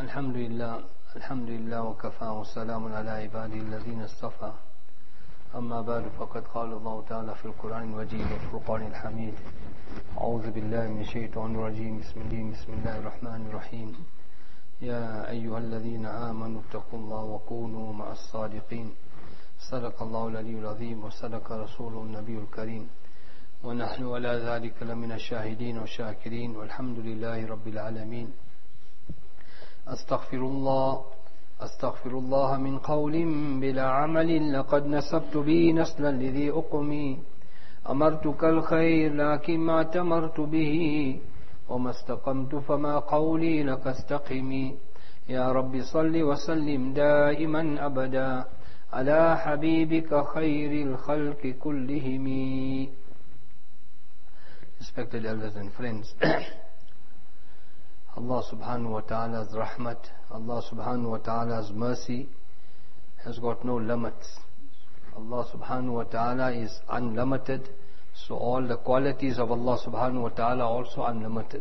الحمد لله وكفى وسلام على عباده الذين اصطفى أما بعد فقد قال الله تعالى في القرآن المجيد والفرقان الحميد أعوذ بالله من الشيطان الرجيم بسم الله الرحمن الرحيم يا أيها الذين آمنوا اتقوا الله وكونوا مع الصادقين صدق الله العلي العظيم وصدق رسوله النبي الكريم ونحن على ذلك لمن الشاهدين والشاكرين والحمد لله رب العالمين أستغفر الله من قول بلا عمل لقد نسبت به نسلا لذي أقمي أمرتك الخير لكن ما تمرت به وما استقمت فما قولي لك استقمي يا رب صل وسلم دائما أبدا على حبيبك خير الخلق كلهم. Respected elders and friends, Allah subhanahu wa ta'ala's rahmat, Allah subhanahu wa ta'ala's mercy has got no limits. Allah subhanahu wa ta'ala is unlimited, so all the qualities of Allah subhanahu wa ta'ala are also unlimited.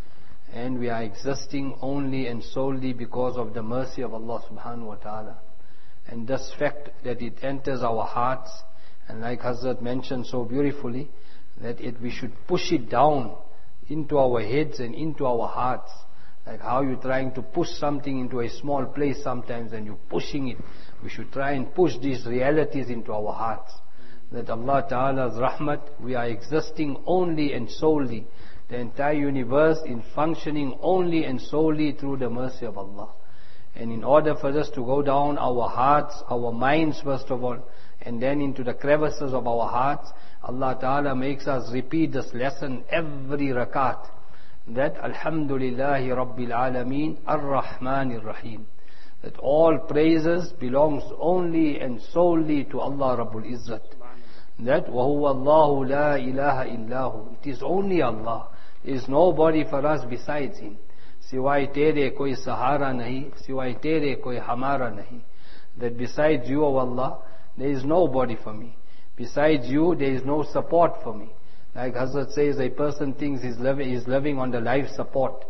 And we are existing only and solely because of the mercy of Allah subhanahu wa ta'ala. And this fact that it enters our hearts, and like Hazrat mentioned so beautifully, that we should push it down into our heads and into our hearts. Like how you're trying to push something into a small place sometimes and you're pushing it. We should try and push these realities into our hearts. That Allah Ta'ala's rahmat, we are existing only and solely. The entire universe is functioning only and solely through the mercy of Allah. And in order for us to go down our hearts, our minds first of all, and then into the crevices of our hearts, Allah Ta'ala makes us repeat this lesson every rakat. That Alhamdulillahi Rabbil Alameen Ar-Rahmanir Rahim. That all praises belongs only and solely to Allah Rabbul Izzat. That وَهُوَ اللَّهُ لَا إِلَهَ إِلَّهُ. It is only Allah. There is nobody for us besides Him. सिवाय तेरे कोई सहारा नहीं, सिवाय तेरे कोई हमारा नहीं. That besides you, O Allah, there is nobody for me. Besides you, there is no support for me. Like Hazrat says, a person thinks he's living on the life support.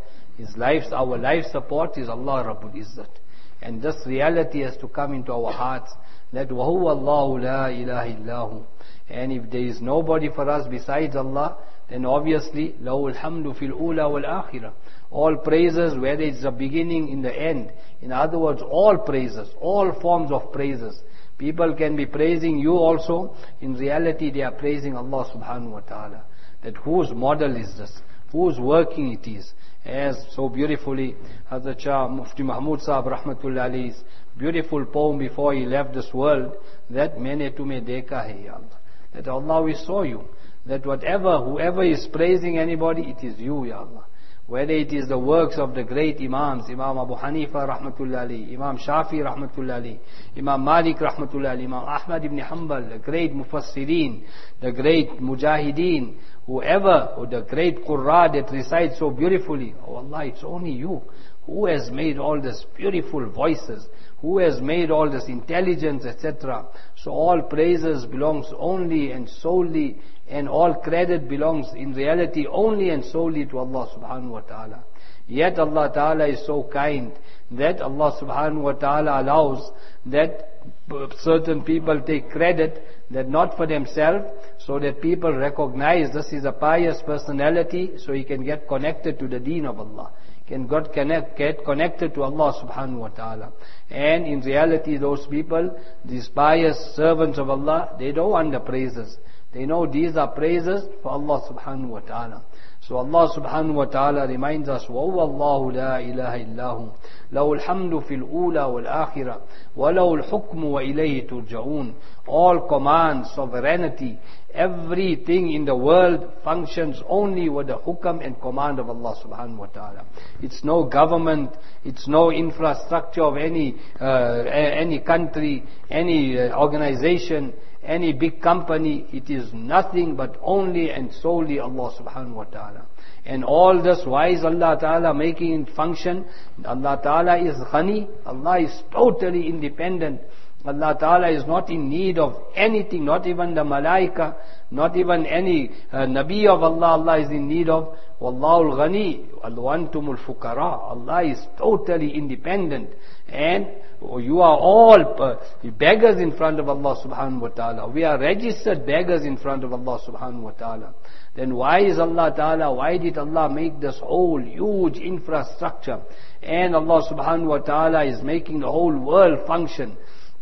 Our life support is Allah Rabbul Izzat. And this reality has to come into our hearts, that وَهُوَ اللَّهُ لَا إِلَهَ إِلَّهُ. And if there is nobody for us besides Allah, then obviously, لَهُ الْحَمْدُ فِي الْأُولَى وَالْآخِرَةِ. All praises, whether it's the beginning, in the end. In other words, all praises, all forms of praises. People can be praising you also. In reality, they are praising Allah subhanahu wa ta'ala. That whose model is this? Whose working it is? As so beautifully, Hazrat Shah Mufti Mahmud Sahib Rahmatullah Alayhi's beautiful poem before he left this world, that Maine tumhe dekha hai ya Allah. That Allah, we saw you. That whoever is praising anybody, it is you, ya Allah. Whether it is the works of the great Imams, Imam Abu Hanifa Rahmatullah Ali, Imam Shafi Rahmatullah Ali, Imam Malik Rahmatullah Ali, Imam Ahmad ibn Hanbal, the great Mufassirin, the great Mujahideen, whoever, or the great Qurra that recites so beautifully, oh Allah, it's only you. Who has made all these beautiful voices? Who has made all this intelligence, etc.? So all praises belongs only and solely, and all credit belongs in reality only and solely to Allah subhanahu wa ta'ala. Yet Allah ta'ala is so kind that Allah subhanahu wa ta'ala allows that certain people take credit, that not for themselves, so that people recognize this is a pious personality, so he can get connected to the deen of Allah. Can get connected to Allah subhanahu wa ta'ala. And in reality, those people, these pious servants of Allah, they don't want the praises. They know these are praises for Allah subhanahu wa ta'ala. So Allah subhanahu wa ta'ala reminds us, وَهُوَ اللَّهُ لَا إِلَهَ إِلَّهُ لَهُ الْحَمْدُ فِي الْأُولَى وَالْآخِرَةِ وَلَهُ الْحُكْمُ وَإِلَيْهِ تُرْجَعُونَ. All command, sovereignty, everything in the world functions only with the hukam and command of Allah subhanahu wa ta'ala. It's no government, it's no infrastructure of any country, any organization, any big company. It is nothing but only and solely Allah subhanahu wa ta'ala. And all this, why is Allah ta'ala making it function? Allah ta'ala is ghani, Allah is totally independent. Allah Ta'ala is not in need of anything, not even the malaika, not even any Nabi of Allah, Allah is in need of. Wallahul Ghani, wa antumul fuqara. Allah is totally independent, and you are all beggars in front of Allah subhanahu wa ta'ala. We are registered beggars in front of Allah subhanahu wa ta'ala. Then why did Allah make this whole huge infrastructure? And Allah subhanahu wa ta'ala is making the whole world function.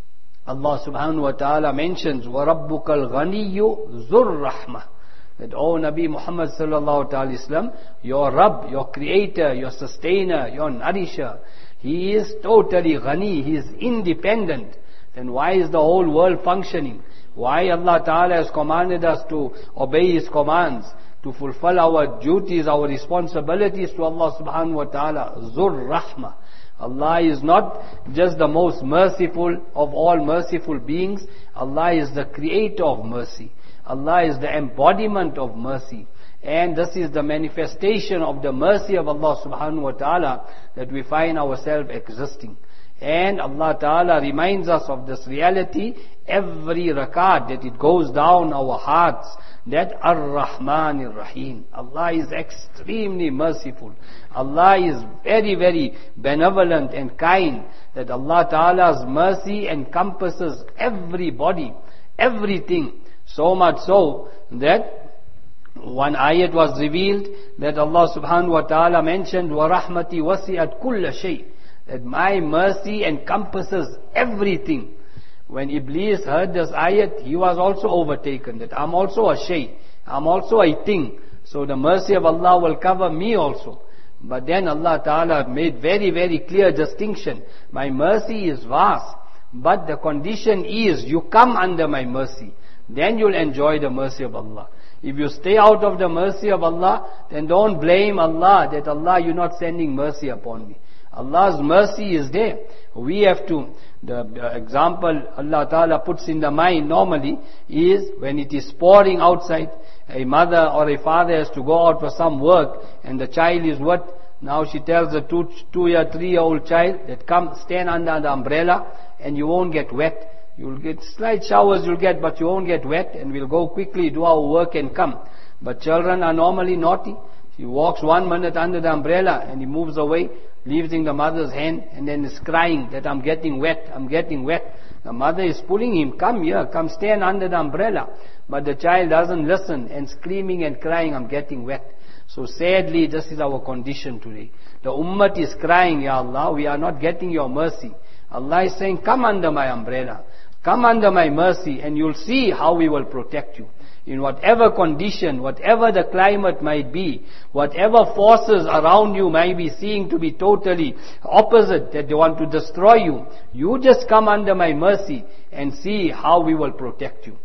Allah subhanahu wa ta'ala mentions, وَرَبُّكَ الْغَنِيُّ ذُو الرَّحْمَةِ, that, O Nabi Muhammad sallallahu alaihi wasallam, your Rabb, your creator, your sustainer, your nourisher, He is totally ghani, He is independent. Then why is the whole world functioning? Why Allah Ta'ala has commanded us to obey His commands, to fulfill our duties, our responsibilities to Allah subhanahu wa ta'ala? Zur Rahmah. Allah is not just the most merciful of all merciful beings. Allah is the creator of mercy. Allah is the embodiment of mercy. And this is the manifestation of the mercy of Allah subhanahu wa ta'ala that we find ourselves existing. And Allah Ta'ala reminds us of this reality every rakat, that it goes down our hearts, that Ar-Rahman Ar-Rahim. Allah is extremely merciful. Allah is very, very benevolent and kind, that Allah Ta'ala's mercy encompasses everybody, everything. So much so that one ayat was revealed that Allah subhanahu wa ta'ala mentioned, وَرَحْمَتِي وَسِعَتْ كُلَّ شَيْءٍ, that my mercy encompasses everything. When Iblis heard this ayat, he was also overtaken, that I'm also a shay, I'm also a thing, so the mercy of Allah will cover me also. But then Allah Ta'ala made very, very clear distinction. My mercy is vast, but the condition is you come under my mercy, then you'll enjoy the mercy of Allah. If you stay out of the mercy of Allah, then don't blame Allah that Allah, you're not sending mercy upon me. Allah's mercy is there. We have to, the example Allah Ta'ala puts in the mind normally is when it is pouring outside, a mother or a father has to go out for some work, and the child is what? Now she tells the 2-year, 3-year-old child that come stand under the umbrella and you won't get wet. You'll get slight showers you'll get, but you won't get wet, and we'll go quickly do our work and come. But children are normally naughty. He walks 1 minute under the umbrella and he moves away, leaves in the mother's hand, and then is crying that I'm getting wet, I'm getting wet. The mother is pulling him, come here, come stand under the umbrella. But the child doesn't listen and screaming and crying, I'm getting wet. So sadly, this is our condition today. The ummah is crying, Ya Allah, we are not getting your mercy. Allah is saying, come under my umbrella, come under my mercy, and you'll see how we will protect you. In whatever condition, whatever the climate might be, whatever forces around you might be seeing to be totally opposite, that they want to destroy you, you just come under my mercy and see how we will protect you.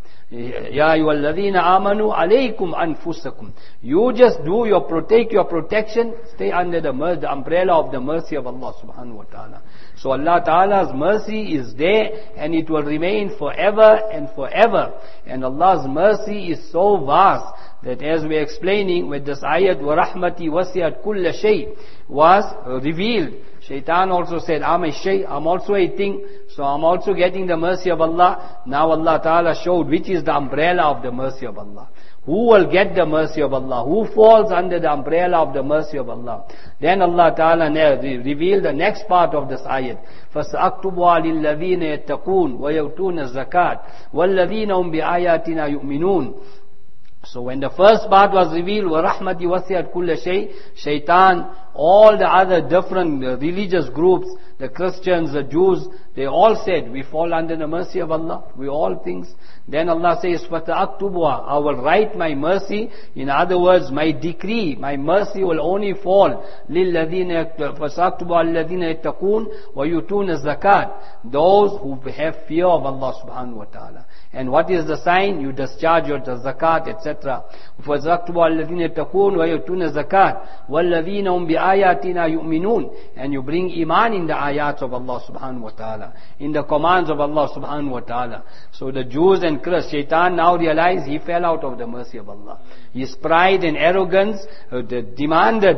Ya ayyuhalladhina amanu alaykum anfusakum. You just do take your protection, stay under the umbrella of the mercy of Allah subhanahu wa ta'ala. So Allah Ta'ala's mercy is there and it will remain forever and forever. And Allah's mercy is so vast that, as we are explaining with this ayat, وَرَحْمَتِي وَسِعَتْ كُلَّ شَيْءٍ was revealed. Shaitan also said, I'm a shay, I'm also a thing, so I'm also getting the mercy of Allah. Now Allah Ta'ala showed which is the umbrella of the mercy of Allah. Who will get the mercy of Allah? Who falls under the umbrella of the mercy of Allah? Then Allah Ta'ala revealed the next part of this ayat. فَسَأَكْتُبُهَا لِلَّذِينَ يَتَّقُونَ وَيَؤْتُونَ الزَّكَاةَ وَالَّذِينَ هُمْ بِآيَاتِنَا يُؤْمِنُونَ. So when the first part was revealed, وَرَحْمَتِ وَسِعَتْ كُلَّ شَيْءٍ, Shaitan, all the other different religious groups, the Christians, the Jews, they all said, we fall under the mercy of Allah, we all things. Then Allah says, فَتَأَكْتُبُهَا, I will write my mercy. In other words, my decree, my mercy will only fall فَسَأَكْتُبُهَا الَّذِينَ يَتَّقُونَ وَيُؤْتُونَ الزَّكَاةَ, those who have fear of Allah subhanahu wa ta'ala. And what is the sign? You discharge your zakat, etc. فَسَأَكْتُبُهَا الَّذِينَ يَتَّقُونَ وَيُؤْتُونَ الزَّكَاةَ وَالَّذِينَ هُمْ بِآيَاتِنَا يُؤْمِنُونَ, and you bring iman in the ayats of Allah subhanahu wa ta'ala, in the commands of Allah subhanahu wa ta'ala. So the Jews and Christians, Shaitan now realized he fell out of the mercy of Allah. His pride and arrogance demanded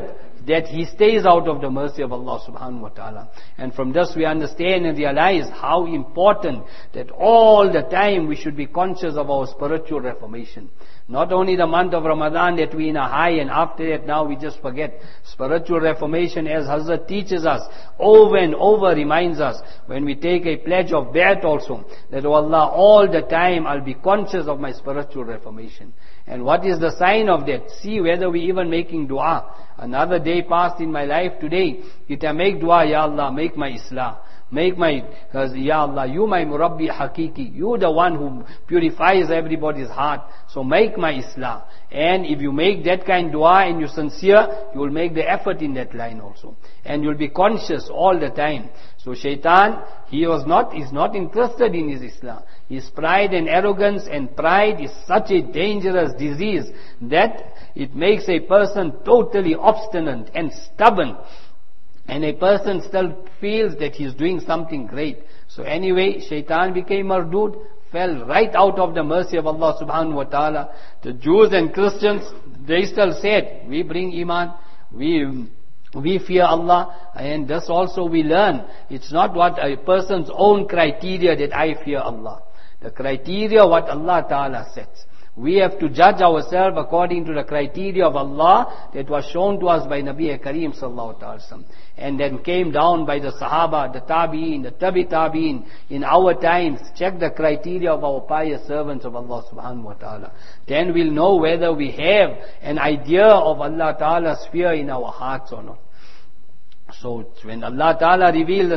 that he stays out of the mercy of Allah subhanahu wa ta'ala. And from this we understand and realize how important that all the time we should be conscious of our spiritual reformation. Not only the month of Ramadan that we in a high, and after that now we just forget. Spiritual reformation, as Hazrat teaches us, over and over reminds us, when we take a pledge of bay'at also, that, oh Allah, all the time I'll be conscious of my spiritual reformation. And what is the sign of that? See whether we even making dua. Another day passed in my life today, it I make dua, Ya Allah, make my Islah. Make my, Ya Allah, you my Murabbi Hakiki. You the one who purifies everybody's heart. So make my Islah. And if you make that kind of dua and you're sincere, you will make the effort in that line also. And you'll be conscious all the time. So Shaitan, is not interested in his Islah. His pride and arrogance, and pride is such a dangerous disease that it makes a person totally obstinate and stubborn. And a person still feels that he's doing something great. So anyway, Shaitan became mardud, fell right out of the mercy of Allah subhanahu wa ta'ala. The Jews and Christians, they still said, we bring Iman, we fear Allah, and thus also we learn. It's not what a person's own criteria that I fear Allah. The criteria what Allah ta'ala sets. We have to judge ourselves according to the criteria of Allah that was shown to us by Nabi Kareem sallallahu alaihi wasallam, and then came down by the Sahaba, the Tabi'in, the Tabi Tabi'in in our times. Check the criteria of our pious servants of Allah subhanahu wa ta'ala. Then we'll know whether we have an idea of Allah ta'ala's fear in our hearts or not. So when Allah ta'ala revealed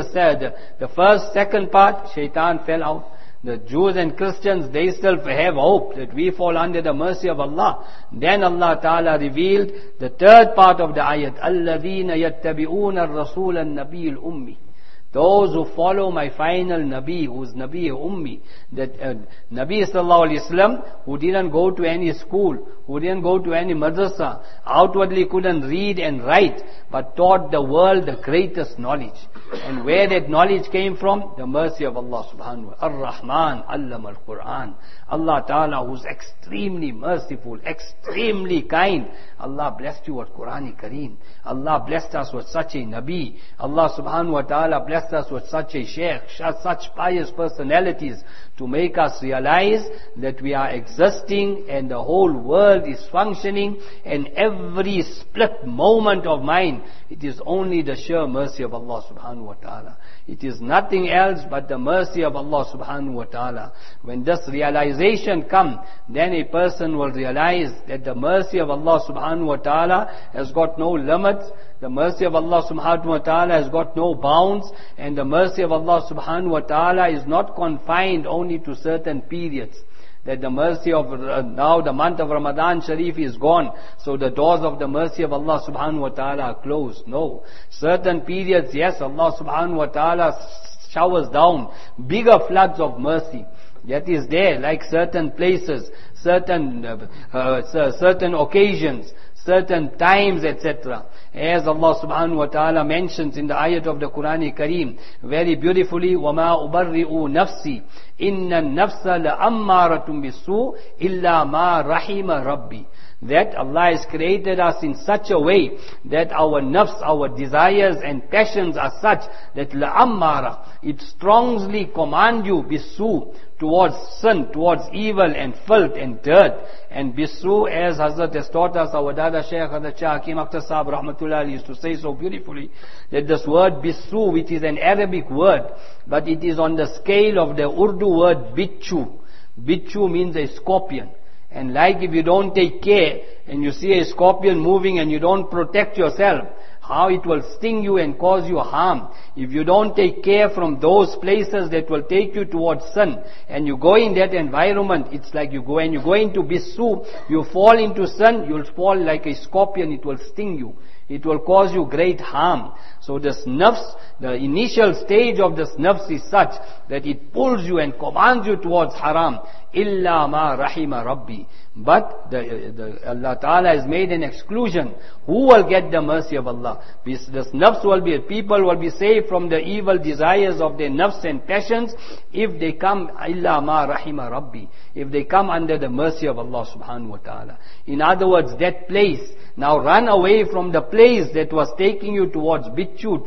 the second part, Shaitan fell out. The Jews and Christians, they still have hope that we fall under the mercy of Allah. Then Allah Ta'ala revealed the third part of the ayat, الَّذِينَ يَتَّبِعُونَ الرَّسُولَ النَّبِيِّ الْأُمِّي. Those who follow my final Nabi, who's Nabi Ummi, that Nabi sallallahu alaihi wasallam, who didn't go to any school, who didn't go to any madrasa, outwardly couldn't read and write, but taught the world the greatest knowledge. And where that knowledge came from? The mercy of Allah subhanahu wa ta'ala. Ar-Rahman, Allama al-Quran. Allah Ta'ala, who's extremely merciful, extremely kind. Allah blessed you with Qur'an Kareem. Allah blessed us with such a Nabi. Allah subhanahu wa ta'ala blessed us with such a Shaykh, such pious personalities, to make us realize that we are existing and the whole world is functioning, and every split moment of mine, it is only the sheer mercy of Allah subhanahu wa ta'ala. It is nothing else but the mercy of Allah subhanahu wa ta'ala. When this realization comes, then a person will realize that the mercy of Allah subhanahu wa ta'ala has got no limits. The mercy of Allah subhanahu wa ta'ala has got no bounds, and the mercy of Allah subhanahu wa ta'ala is not confined only to certain periods. That the mercy of, now the month of Ramadan Sharif is gone, so the doors of the mercy of Allah subhanahu wa ta'ala are closed. No. Certain periods, yes, Allah subhanahu wa ta'ala showers down bigger floods of mercy. That is there, like certain places, certain occasions, certain times, etc. As Allah subhanahu wa ta'ala mentions in the ayat of the Quran Kareem, very beautifully, وَمَا أُبَرِّئُ نَفْسِي إِنَّ النَّفْسَ لَأَمَّارَةٌ بِالسُّوءِ إِلَّا مَا رَحِمَ رَبِّي. That Allah has created us in such a way that our nafs, our desires and passions are such that la'ammara, it strongly command you bisu, towards sin, towards evil and filth and dirt. And bisu, as Hazrat has taught us, our Dada Shaykh Hazrat Shah Hakim Akhtar Sahab Rahmatullah used to say so beautifully, that this word bisu, which is an Arabic word, but it is on the scale of the Urdu word bichu. Bichu means a scorpion. And like if you don't take care and you see a scorpion moving and you don't protect yourself, how it will sting you and cause you harm. If you don't take care from those places that will take you towards sin, and you go in that environment, it's like you go into bisu, you fall into sin, you'll fall like a scorpion, it will sting you. It will cause you great harm. So this nafs, the initial stage of this nafs is such that it pulls you and commands you towards haram. Illa ma rahima rabbi. But Allah Ta'ala has made an exclusion. Who will get the mercy of Allah? This nafs will be, people will be saved from the evil desires of their nafs and passions if they come, illa ma rahima rabbi, if they come under the mercy of Allah subhanahu wa ta'ala. In other words, that place, now run away from the place place that was taking you towards bichu,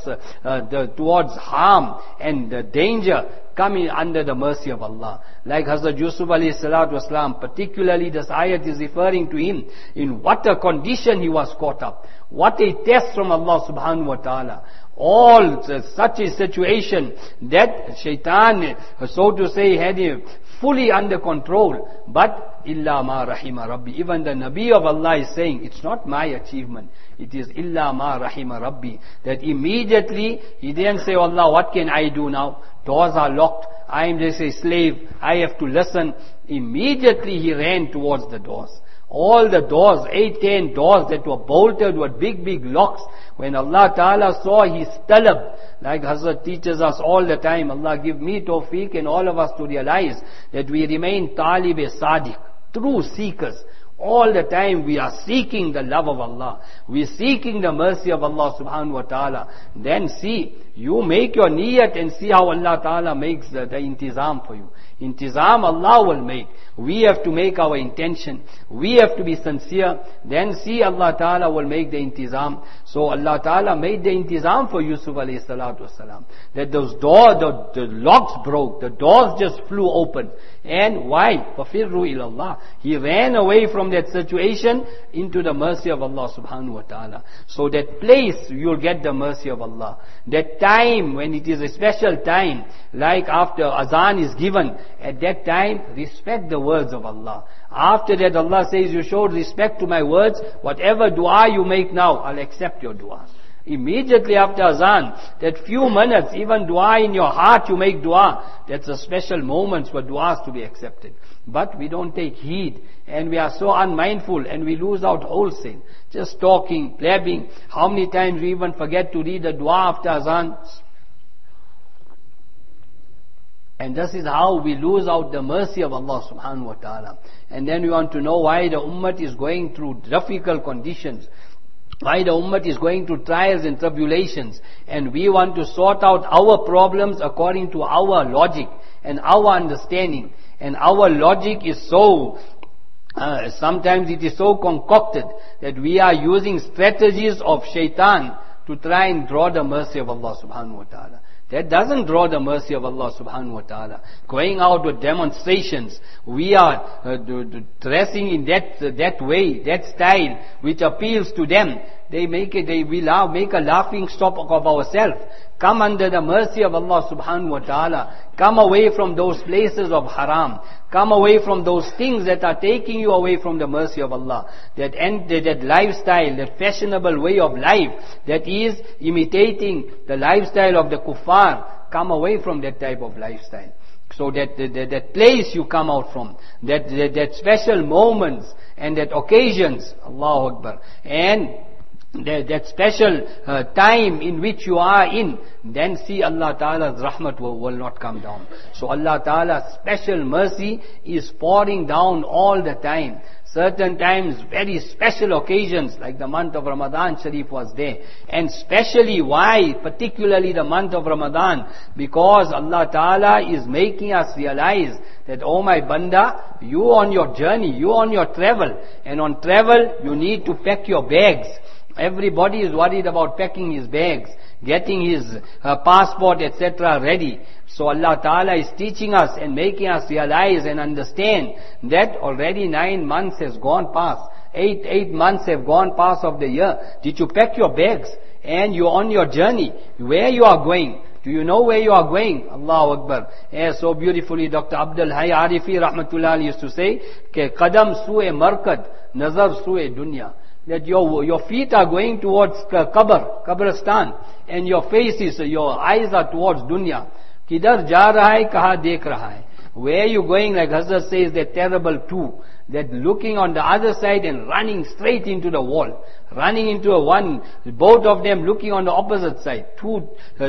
towards harm and danger, come in under the mercy of Allah. Like Hazrat Yusuf alayhi salatu wasalam, particularly this ayat is referring to him, in what a condition he was caught up. What a test from Allah subhanahu wa ta'ala. All such a situation that shaitan, so to say, had him fully under control. But illa ma rahima rabbi. Even the Nabi of Allah is saying, it's not my achievement. It is illa ma rahima rabbi. That immediately he didn't say, Allah, what can I do now? Doors are locked. I am just a slave. I have to listen. Immediately he ran towards the doors. All the doors, 8, 10 doors that were bolted with big, big locks. When Allah Ta'ala saw his talab, like Hazrat teaches us all the time, Allah give me tawfiq and all of us to realize that we remain talib-e-sadiq, true seekers. All the time we are seeking the love of Allah. We are seeking the mercy of Allah subhanahu wa ta'ala. Then see, you make your niyat and see how Allah Ta'ala makes the intizam for you. Intizam Allah will make. We have to make our intention. We have to be sincere. Then see Allah Ta'ala will make the intizam. So Allah Ta'ala made the intizam for Yusuf alayhi salatu wasalam. That those doors, the locks broke. The doors just flew open. And why? فَفِرُّوا إِلَى اللَّهِ. He ran away from that situation into the mercy of Allah subhanahu wa ta'ala. So that place you'll get the mercy of Allah. That time when it is a special time, like after azan is given, at that time respect the words of Allah. After that Allah says, you showed respect to my words, whatever dua you make now, I'll accept your dua. Immediately after azan, that few minutes, even dua in your heart, you make dua. That's a special moment for duas to be accepted. But we don't take heed, and we are so unmindful, and we lose out wholesale. Just talking, blabbing. How many times we even forget to read the dua after azan? And this is how we lose out the mercy of Allah subhanahu wa ta'ala. And then we want to know why the ummah is going through difficult conditions. Why the ummah is going through trials and tribulations. And we want to sort out our problems according to our logic and our understanding. And our logic is so, sometimes it is so concocted that we are using strategies of shaitan to try and draw the mercy of Allah subhanahu wa ta'ala. That doesn't draw the mercy of Allah subhanahu wa ta'ala. Going out with demonstrations, we are dressing in that way, that style, which appeals to them. They make a laughing stock of ourselves. Come under the mercy of Allah subhanahu wa ta'ala. Come away from those places of haram. Come away from those things that are taking you away from the mercy of Allah. That lifestyle, that fashionable way of life, that is imitating the lifestyle of the kuffar. Come away from that type of lifestyle. So that place you come out from, that special moments and that occasions, Allahu Akbar, and that special time in which you are in, then see Allah Ta'ala's rahmat will not come down. So Allah Ta'ala's special mercy is pouring down all the time. Certain times, very special occasions, like the month of Ramadan Sharif was there. And specially, why? Particularly the month of Ramadan. Because Allah Ta'ala is making us realize that, oh my banda, you on your journey, you on your travel. And on travel, you need to pack your bags. Everybody is worried about packing his bags, getting his passport, etc. ready. So Allah Ta'ala is teaching us and making us realize and understand that already 9 months has gone past. 8 months have gone past of the year. Did you pack your bags? And you're on your journey. Where you are going? Do you know where you are going? Allahu Akbar. So beautifully Dr. Abdul Hayy Arifi Rahmatullah used to say, Ke qadam su'e markad, nazar su'e dunya. That your feet are going towards Qabristan, and your eyes are towards dunya. Kidhar ja raha hai, kaha dekh raha hai. Where you going, like Hazrat says, that terrible two, that looking on the other side and running straight into the wall. Running into both of them looking on the opposite side. Two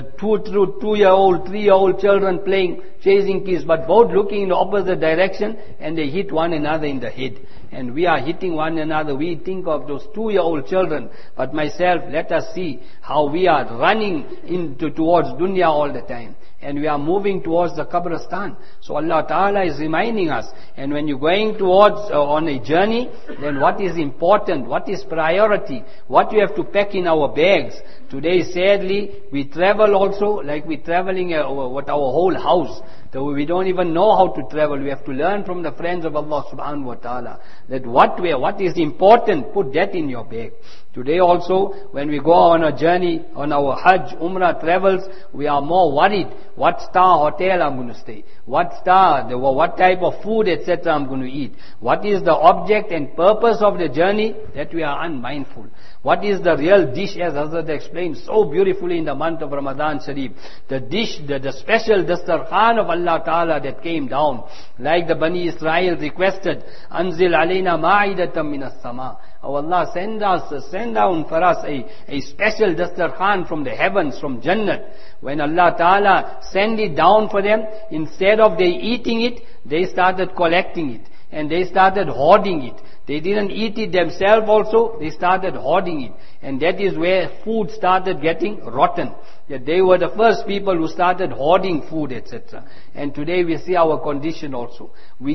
2-year-old, 3-year-old children playing, chasing kids, but both looking in the opposite direction, and they hit one another in the head. And we are hitting one another. We think of those 2-year-old children. But myself, let us see how we are running towards dunya all the time. And we are moving towards the Qabristan. So Allah Ta'ala is reminding us. And when you're going towards on a journey, then what is important? What is priority? quality, what we have to pack in our bags. Today, sadly, we travel also like we're traveling what our whole house. So we don't even know how to travel. We have to learn from the friends of Allah subhanahu wa ta'ala that what is important, put that in your bag. Today also, when we go on a journey, on our Hajj, Umrah travels, we are more worried. What star hotel I'm going to stay? What type of food, etc. I'm going to eat? What is the object and purpose of the journey? That we are unmindful. What is the real dish, as Hazrat explained so beautifully in the month of Ramadan Sharif? The dish, the special dastarkhan of Allah Ta'ala that came down. Like the Bani Israel requested, Anzil alayna ma'idatan minas sama. Oh Allah, send down for us a special dastarkhan from the heavens, from Jannat. When Allah Ta'ala sent it down for them, instead of they eating it, they started collecting it. And they started hoarding it. They didn't eat it themselves also, they started hoarding it. And that is where food started getting rotten. That they were the first people who started hoarding food, etc. And today we see our condition also. We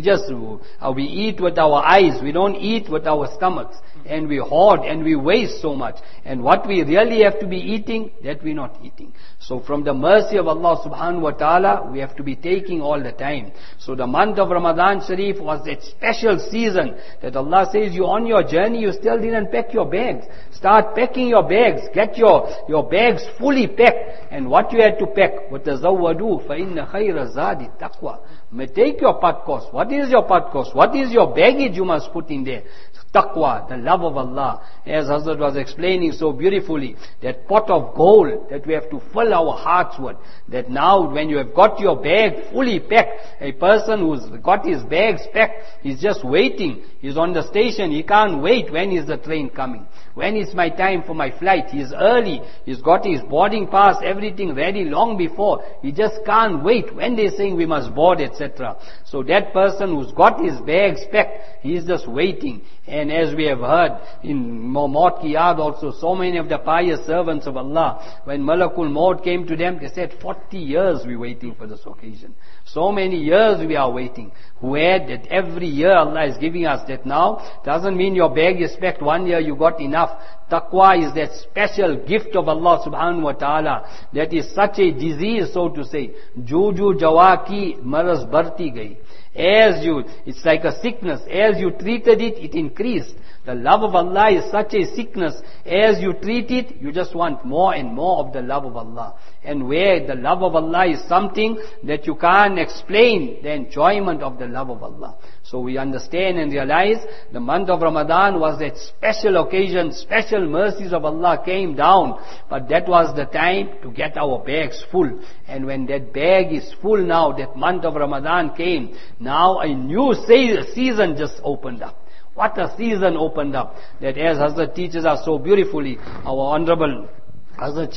eat with our eyes, we don't eat with our stomachs. And we hoard and we waste so much. And what we really have to be eating, that we're not eating. So from the mercy of Allah subhanahu wa ta'ala, we have to be taking all the time. So the month of Ramadan Sharif was that special season that Allah says, you on your journey, you still didn't pack your bags. Start packing your bags. Get your bags fully packed. And what you had to pack? وَتَزَوَّدُوا فَإِنَّ خَيْرَ زَادِ التَّقْوَى. Take your padkos. What is your padkos? What is your baggage you must put in there? Taqwa, the love of Allah. As Hazrat was explaining so beautifully, that pot of gold that we have to fill our hearts with. That now when you have got your bag fully packed, a person who's got his bags packed, he's just waiting. He's on the station, he can't wait. When is the train coming? When is my time for my flight? He's early, he's got his boarding pass, everything ready long before. He just can't wait when they're saying we must board, etc. So that person who's got his bags packed, he's just waiting. And as we have heard in Maut Ki Yaad also, so many of the pious servants of Allah, when Malakul Maut came to them, they said, 40 years we're waiting for this occasion. So many years we are waiting. Where that every year Allah is giving us that now, doesn't mean your bag is packed, 1 year you got enough. Taqwa is that special gift of Allah subhanahu wa ta'ala. That is such a disease, so to say. Juju jawaki maras barti gai. It's like a sickness. As you treated it, it increased. The love of Allah is such a sickness. As you treat it, you just want more and more of the love of Allah. And where the love of Allah is something that you can't explain, the enjoyment of the love of Allah. So we understand and realize the month of Ramadan was that special occasion, special mercies of Allah came down. But that was the time to get our bags full. And when that bag is full now, that month of Ramadan came, now a new season just opened up. What a season opened up. That as Hazrat teaches us so beautifully, our Honorable Hazrat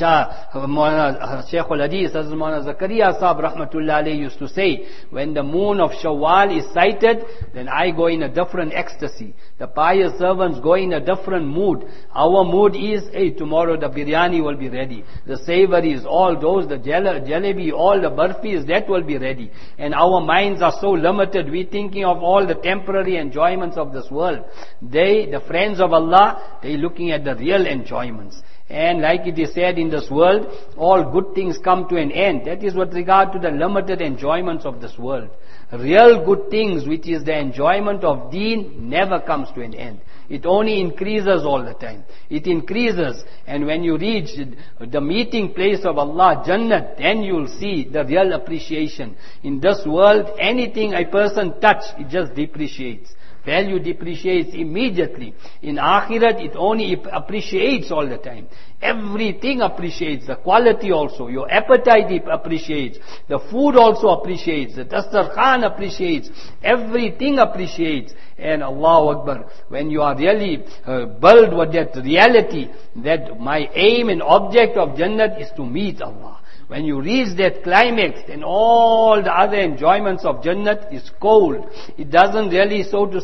Shaykh al-Hadith, Hazrat Maulana Zakaria Sahib Rahmatullah Alayhi used to say, when the moon of Shawwal is sighted, then I go in a different ecstasy. The pious servants go in a different mood. Our mood is, hey, tomorrow the biryani will be ready. The savories, all those, the jalebi, all the barfis, that will be ready. And our minds are so limited, we're thinking of all the temporary enjoyments of this world. The friends of Allah, they're looking at the real enjoyments. And like it is said in this world, all good things come to an end. That is with regard to the limited enjoyments of this world. Real good things, which is the enjoyment of deen, never comes to an end. It only increases all the time. It increases. And when you reach the meeting place of Allah, Jannat, then you'll see the real appreciation. In this world, anything a person touch, it just depreciates. Value depreciates immediately. In Akhirat, it only appreciates all the time. Everything appreciates. The quality also. Your appetite appreciates. The food also appreciates. The dastarkhan appreciates. Everything appreciates. And Allahu Akbar, when you are really built with that reality, that my aim and object of Jannat is to meet Allah. When you reach that climax, then all the other enjoyments of Jannat is cold. It doesn't really, so to say,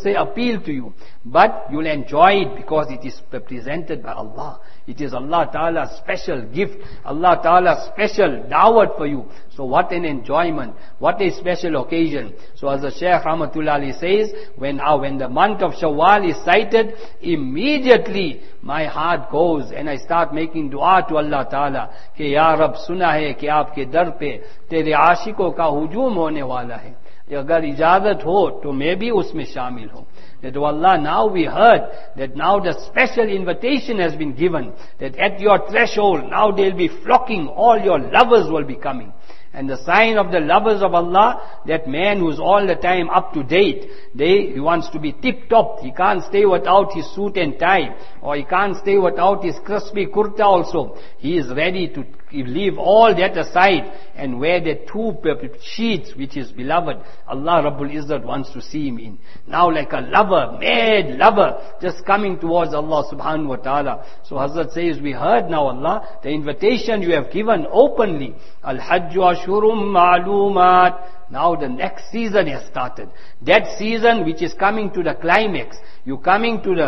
say, appeal to you. But you'll enjoy it because it is presented by Allah. It is Allah Ta'ala's special gift, Allah Ta'ala's special dawat for you. So what an enjoyment, what a special occasion. So as the Shaykh Rahmatullah Ali says, when the month of Shawwal is sighted, immediately my heart goes and I start making dua to Allah Ta'ala, कि या रब सुना है कि आपके दर पे तेरे आशिकों का हुजूम होने वाला है. अगर इजाजत हो तो मैं भी उसमें शामिल हूँ. That, oh Allah, now we heard that now the special invitation has been given, that at your threshold, now they'll be flocking, all your lovers will be coming. And the sign of the lovers of Allah, that man who's all the time up to date, he wants to be tip-top. He can't stay without his suit and tie, or he can't stay without his crispy kurta also. He is ready to leave all that aside and wear the two sheets which is beloved. Allah Rabbul Izzat wants to see him in. Now like a lover, mad lover, just coming towards Allah subhanahu wa ta'ala. So Hazrat says, we heard now Allah, the invitation you have given openly. Al-Hajju Ashurum Ma'lumat. Now the next season has started. That season which is coming to the climax. You're coming to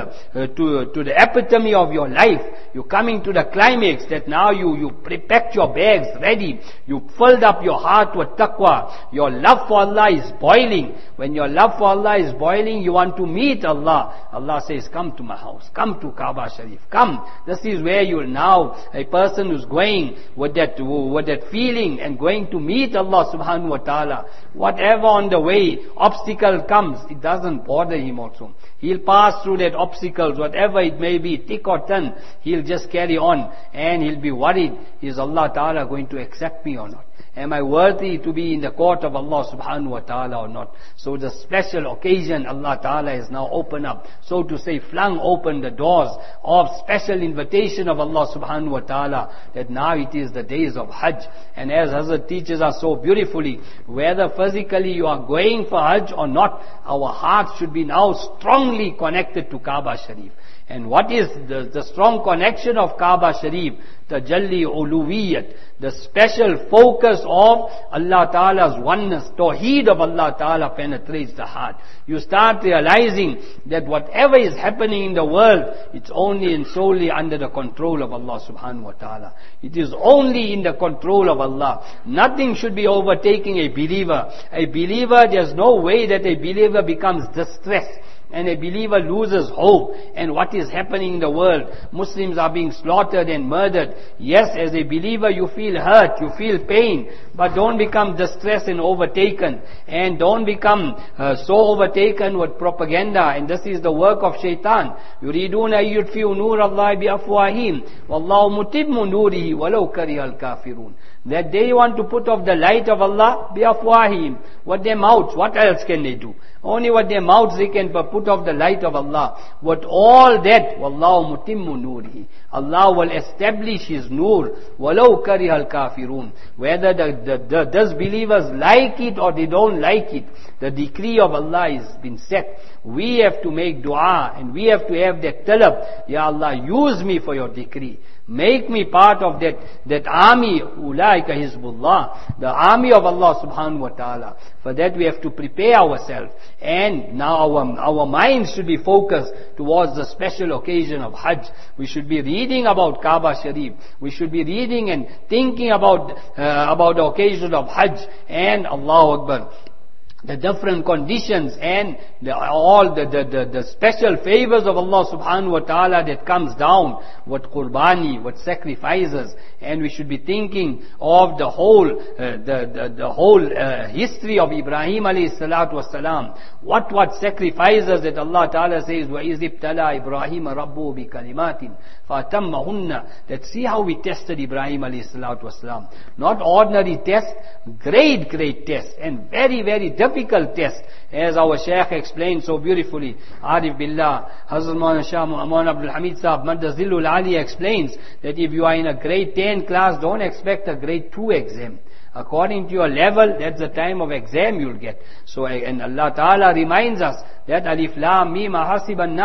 the epitome of your life. You're coming to the climax that now you packed your bags ready. You filled up your heart with taqwa. Your love for Allah is boiling. When your love for Allah is boiling, you want to meet Allah. Allah says, come to my house. Come to Kaaba Sharif. Come. This is where you will now, a person who's going with that feeling and going to meet Allah subhanahu wa ta'ala. Whatever on the way, obstacle comes, it doesn't bother him also. He'll pass through that obstacles, whatever it may be, thick or thin, he'll just carry on and he'll be worried, is Allah Ta'ala going to accept me or not? Am I worthy to be in the court of Allah subhanahu wa ta'ala or not? So the special occasion Allah Ta'ala has now opened up, so to say flung open the doors of special invitation of Allah subhanahu wa ta'ala, that now it is the days of Hajj. And as Hazrat teaches us so beautifully, whether physically you are going for Hajj or not, our hearts should be now strongly connected to Kaaba Sharif. And what is the strong connection of Kaaba Sharif? Tajalli uluwiyyat, the special focus of Allah Ta'ala's oneness, Tawheed of Allah Ta'ala penetrates the heart. You start realizing that whatever is happening in the world, it's only and solely under the control of Allah Subhanahu wa Ta'ala. It is only in the control of Allah. Nothing should be overtaking a believer. A believer, there's no way that a believer becomes distressed and a believer loses hope. And what is happening in the world? Muslims are being slaughtered and murdered. Yes, as a believer you feel hurt, you feel pain, but don't become distressed and overtaken. And don't become so overtaken with propaganda. And this is the work of shaitan. يُرِيدُونَ أَن يُطْفِئُوا نُورَ اللَّهِ بِأَفْوَاهِهِمْ وَاللَّهُ مُتِمُّ نُورِهِ وَلَوْ كَرِهَ الْكَافِرُونَ. That they want to put off the light of Allah, بِأَفْوَاهِهِمْ, with their mouths. What else can they do? Only with their mouths they can put off the light of Allah. With all that, وَاللَّهُ مُتِمُّ نُورِهِ, Allah will establish His nur, وَلَوْ كَرِهَ الْكَافِرُونَ. Whether the disbelievers like it or they don't like it, the decree of Allah has been set. We have to make dua and we have to have that talab. Ya Allah, use me for your decree. Make me part of that army, Ulaika Hizbullah, the army of Allah subhanahu wa ta'ala. For that we have to prepare ourselves. And now our minds should be focused towards the special occasion of Hajj. We should be reading about Kaaba Sharif. We should be reading and thinking about the occasion of Hajj. And Allahu Akbar, the different conditions and all the special favors of Allah subhanahu wa ta'ala that comes down with qurbani, with sacrifices. And we should be thinking of the whole history of Ibrahim alayhi salatu wasalam. What sacrifices that Allah ta'ala says, وَإِذِ ابْتَلَى إِبْرَاهِيمَ رَبُّهُ بِكَلِمَاتٍ فَأَتَمَّهُنَّ. That see how we tested Ibrahim alayhi salatu wasalam. Not ordinary test, great test, and very difficult test. As our Shaykh explained so beautifully, Arif Billah, Hazrat Maulana Shah Maulana Abdul Hamid Sahab, Madazilul Ali explains that if you are in a grade 10 class, don't expect a grade 2 exam. According to your level, that's the time of exam you'll get. So, and Allah Ta'ala reminds us that Alif Lam Mim Hasiban Nas,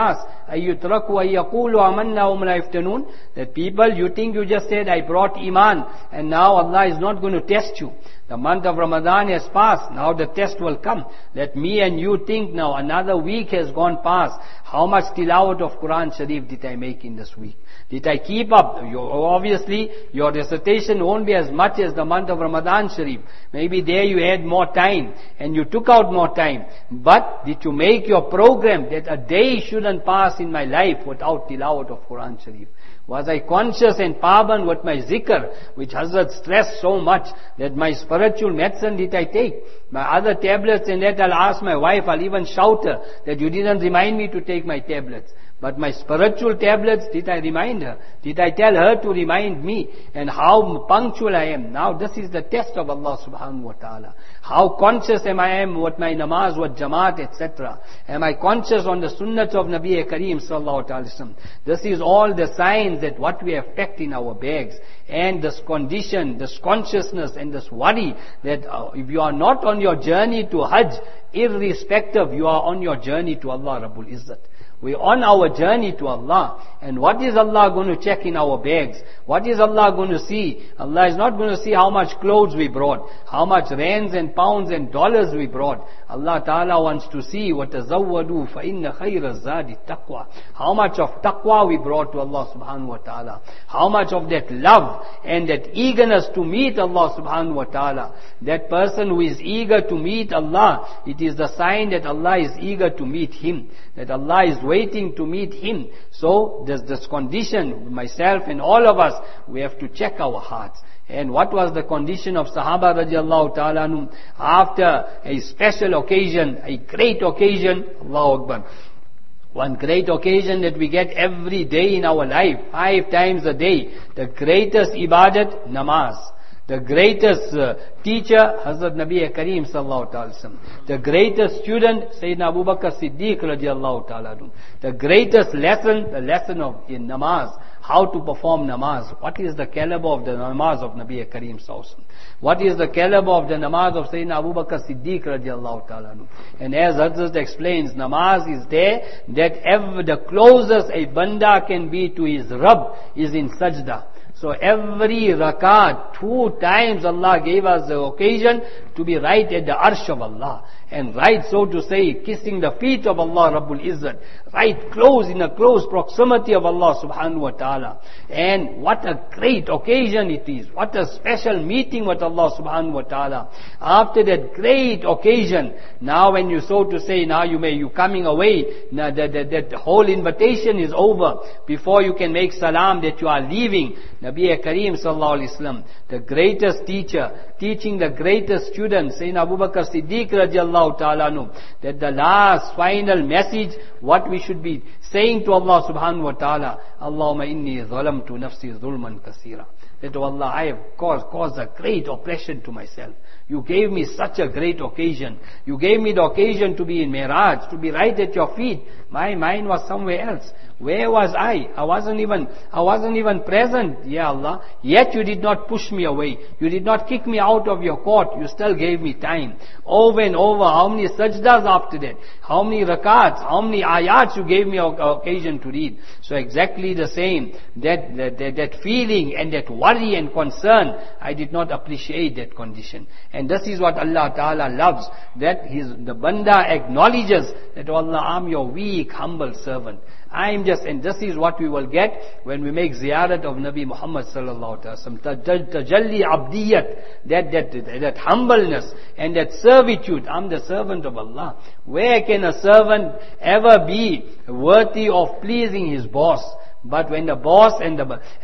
أَيُّتْرَكُوا أَيَّقُولُوا آمَنَّا وَهُمْ لَا يُفْتَنُونَ. That people, you think you just said, I brought Iman, and now Allah is not going to test you. The month of Ramadan has passed, now the test will come. Let me and you think now, another week has gone past. How much tilawat of Quran Sharif did I make in this week? Did I keep up? Obviously, your recitation won't be as much as the month of Ramadan Sharif. Maybe there you had more time, and you took out more time. But did you make your program that a day shouldn't pass in my life without tilawat of Quran Sharif? Was I conscious and paban with my zikr, which Hazrat stressed so much, that my spiritual medicine did I take? My other tablets, and that I'll ask my wife, I'll even shout her, that you didn't remind me to take my tablets. But my spiritual tablets, did I remind her? Did I tell her to remind me? And how punctual I am. Now this is the test of Allah subhanahu wa ta'ala. How conscious am I with my namaz, with jamaat, etc. Am I conscious on the sunnats of Nabi Kareem sallallahu alaihi wasallam? This is all the signs that what we have packed in our bags. And this condition, this consciousness and this worry that if you are not on your journey to Hajj, irrespective, you are on your journey to Allah Rabbul Izzat. We're on our journey to Allah. And what is Allah going to check in our bags? What is Allah going to see? Allah is not going to see how much clothes we brought, how much rands and pounds and dollars we brought. Allah Ta'ala wants to see وَتَزَوَّدُوا فَإِنَّ خَيْرَ الزَّادِ التَّقْوَى. How much of taqwa we brought to Allah Subhanahu wa Ta'ala. How much of that love and that eagerness to meet Allah Subhanahu wa Ta'ala. That person who is eager to meet Allah, it is the sign that Allah is eager to meet him. That Allah is waiting to meet him. So there's this condition, myself and all of us, we have to check our hearts. And what was the condition of Sahaba radiallahu ta'ala anhum after a special occasion, a great occasion? Allahu Akbar. One great occasion that we get every day in our life, 5 times a day. The greatest ibadat, namaz. The greatest teacher, Hazrat Nabi Kareem sallallahu ta'ala wasallam. The greatest student, Sayyidina Abu Bakr Siddiq radiallahu ta'ala. The greatest lesson, the lesson of in namaz. How to perform namaz. What is the caliber of the namaz of Nabi Kareem sallallahu alaihi wasallam? What is the caliber of the namaz of Sayyidina Abu Bakr Siddiq radiallahu ta'ala? And as Hazrat explains, namaz is there that the closest a banda can be to his Rabb is in sajda. So every rakat, 2 times Allah gave us the occasion to be right at the arsh of Allah. And right, so to say, kissing the feet of Allah Rabbul Izzat. Right close, in a close proximity of Allah subhanahu wa ta'ala. And what a great occasion it is. What a special meeting with Allah subhanahu wa ta'ala. After that great occasion, now when you, so to say, now you coming away, now that whole invitation is over. Before you can make salam that you are leaving, Nabi Kareem sallallahu alaihi wasallam, the greatest teacher, teaching the greatest student, Sayyidina Abu Bakr Siddiq radiallahu ta'ala anhu, that the last final message, what we should be saying to Allah subhanahu wa ta'ala, Allahumma inni zalamtu nafsi zulman kaseera. That, oh Allah, I have caused a great oppression to myself. You gave me such a great occasion. You gave me the occasion to be in Miraj, to be right at your feet. My mind was somewhere else. Where was I? I wasn't even present, Ya Allah. Yet you did not push me away. You did not kick me out of your court. You still gave me time. Over and over, how many sajdas after that? How many rakats? How many ayats you gave me occasion to read? So exactly the same. That feeling and that worry and concern, I did not appreciate that condition. And this is what Allah Ta'ala loves. That the banda acknowledges that, oh Allah, I'm your weak, humble servant. And this is what we will get when we make ziyarat of Nabi Muhammad sallallahu alaihi wasallam. Tajalli abdiyat, that humbleness and that servitude. I'm the servant of Allah. Where can a servant ever be worthy of pleasing his boss? But when the boss and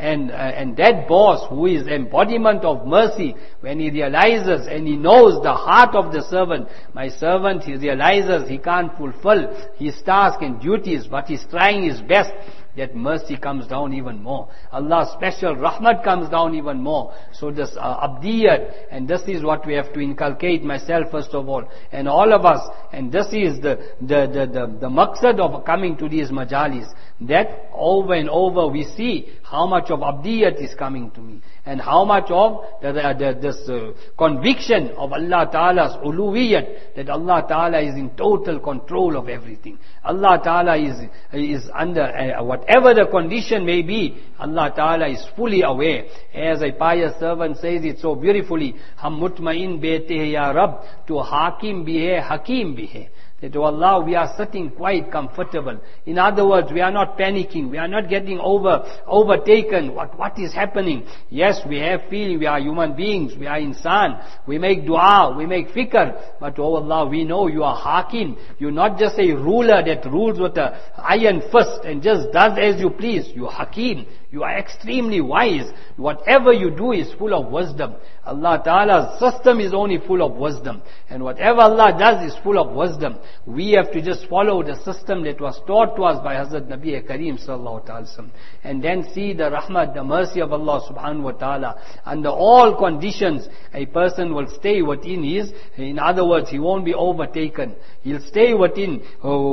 that boss who is embodiment of mercy, when he realizes and he knows the heart of the servant, my servant, he realizes he can't fulfill his task and duties, but he's trying his best, that mercy comes down even more. Allah's special rahmat comes down even more. So this abdiyat, and this is what we have to inculcate, myself first of all, and all of us. And this is the maqsad of coming to these majalis, that over and over we see how much of abdiyat is coming to me. And how much of this conviction of Allah Ta'ala's uluwiyyat, that Allah Ta'ala is in total control of everything. Allah Ta'ala is under, whatever the condition may be, Allah Ta'ala is fully aware. As a pious servant says it so beautifully, Hum mutmain bete hai ya Rabb, to Hakim bhi hai, Hakim bhi hai. That, oh Allah, we are sitting quite comfortable. In other words, we are not panicking. We are not getting overtaken. What is happening? Yes, we have feeling. We are human beings. We are insan. We make dua. We make fikr. But, oh Allah, we know you are Hakim. You're not just a ruler that rules with an iron fist and just does as you please. You are Hakim. You are extremely wise. Whatever you do is full of wisdom. Allah Ta'ala's system is only full of wisdom. And whatever Allah does is full of wisdom. We have to just follow the system that was taught to us by Hazrat Nabi Kareem Sallallahu Alaihi Wasallam. And then see the rahmat, the mercy of Allah Subhanahu Wa Ta'ala. Under all conditions, a person will stay within his, in other words, he won't be overtaken. He'll stay within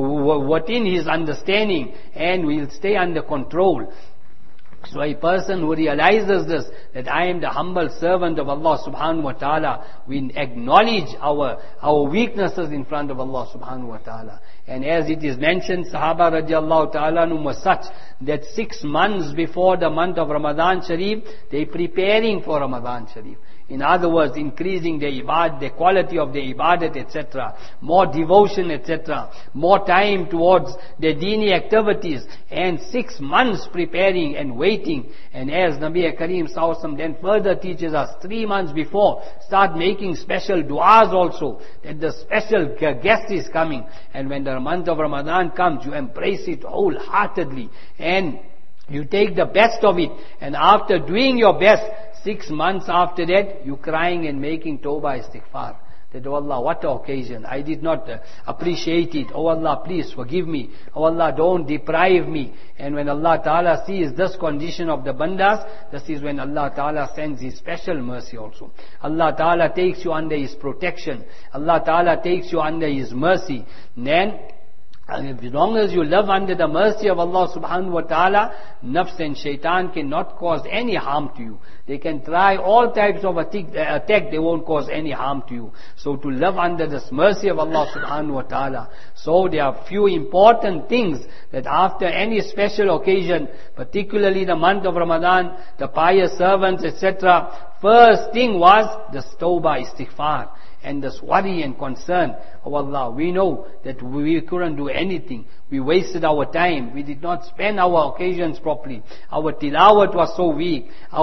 his understanding, and will stay under control. So a person who realizes this, that I am the humble servant of Allah Subhanahu Wa Ta'ala, we acknowledge our weaknesses in front of Allah Subhanahu Wa Ta'ala. And as it is mentioned, Sahaba radiallahu ta'ala was such that 6 months before the month of Ramadan Sharif, they preparing for Ramadan Sharif. In other words, increasing the ibadat, the quality of the ibadat, etc. More devotion, etc. More time towards the dini activities. And 6 months preparing and waiting. And as Nabi Kareem Sallallahu then further teaches us, 3 months before, start making special du'as also. That the special guest is coming. And when the month of Ramadan comes, you embrace it wholeheartedly. And you take the best of it. And after doing your best, 6 months after that, you crying and making tawbah istighfar. That, oh Allah, what an occasion. I did not appreciate it. Oh Allah, please forgive me. Oh Allah, don't deprive me. And when Allah Ta'ala sees this condition of the bandas, this is when Allah Ta'ala sends His special mercy also. Allah Ta'ala takes you under His protection. Allah Ta'ala takes you under His mercy. Then, as long as you live under the mercy of Allah Subhanahu Wa Ta'ala, nafs and shaitan cannot cause any harm to you. They can try all types of attack, they won't cause any harm to you. So to live under this mercy of Allah Subhanahu Wa Ta'ala. So there are few important things that after any special occasion, particularly the month of Ramadan, the pious servants, etc., first thing was the tawbah istighfar. And this worry and concern, oh Allah, we know that we couldn't do anything. We wasted our time. We did not spend our occasions properly. Our tilawat was so weak.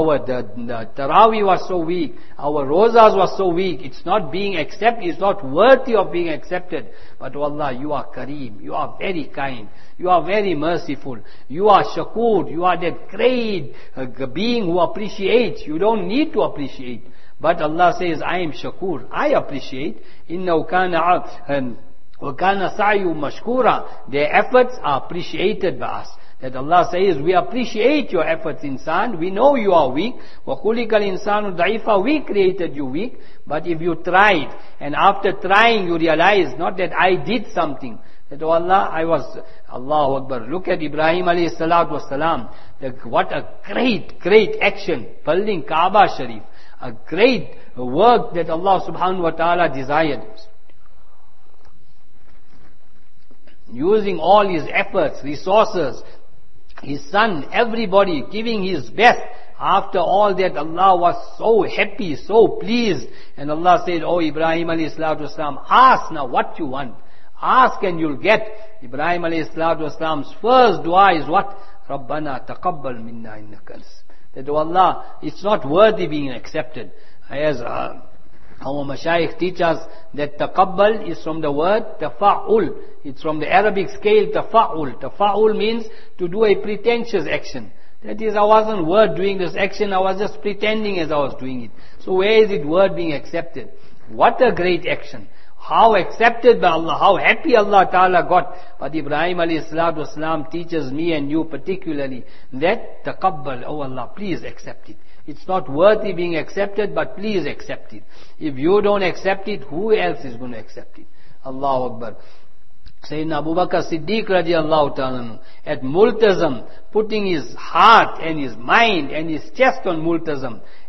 The tarawih was so weak. Our rozas was so weak. It's not being accepted. It's not worthy of being accepted. But oh Allah, you are Kareem. You are very kind. You are very merciful. You are Shakur. You are that great being who appreciates. You don't need to appreciate. But Allah says, I am Shakur. I appreciate. إِنَّهُ كَانَ سَعْيُ مَشْكُورًا. Their efforts are appreciated by us. That Allah says, we appreciate your efforts, insan. We know you are weak. وَخُلِقَ الْإِنسَانُ ضَعِيفًا. We created you weak. But if you tried, and after trying you realize, not that I did something, that, oh Allah, Allahu Akbar. Look at Ibrahim alayhi salatu wasalam. What a great action. Building Kaaba Sharif. A great work that Allah Subhanahu Wa Ta'ala desired. Using all his efforts, resources, his son, everybody giving his best. After all that, Allah was so happy, so pleased. And Allah said, oh Ibrahim alayhi salatu wasalam, ask now what you want. Ask and you'll get. Ibrahim alayhi salatu wasalam's first dua is what? Rabbana taqabbal minna innaka that, oh Allah, it's not worthy being accepted. As our mashayikh teach us that taqabbal is from the word tafa'ul. It's from the Arabic scale tafa'ul. Tafa'ul means to do a pretentious action. That is, I wasn't worth doing this action, I was just pretending as I was doing it. So where is it worth being accepted? What a great action. How accepted by Allah, how happy Allah Ta'ala got. But Ibrahim alayhi salatu wasalam teaches me and you particularly that taqabbal, oh Allah, please accept it. It's not worthy being accepted, but please accept it. If you don't accept it, who else is going to accept it? Allahu Akbar. Sayyidina Abu Bakr Siddiq radiallahu ta'ala at Multazam, putting his heart and his mind and his chest on Multazam.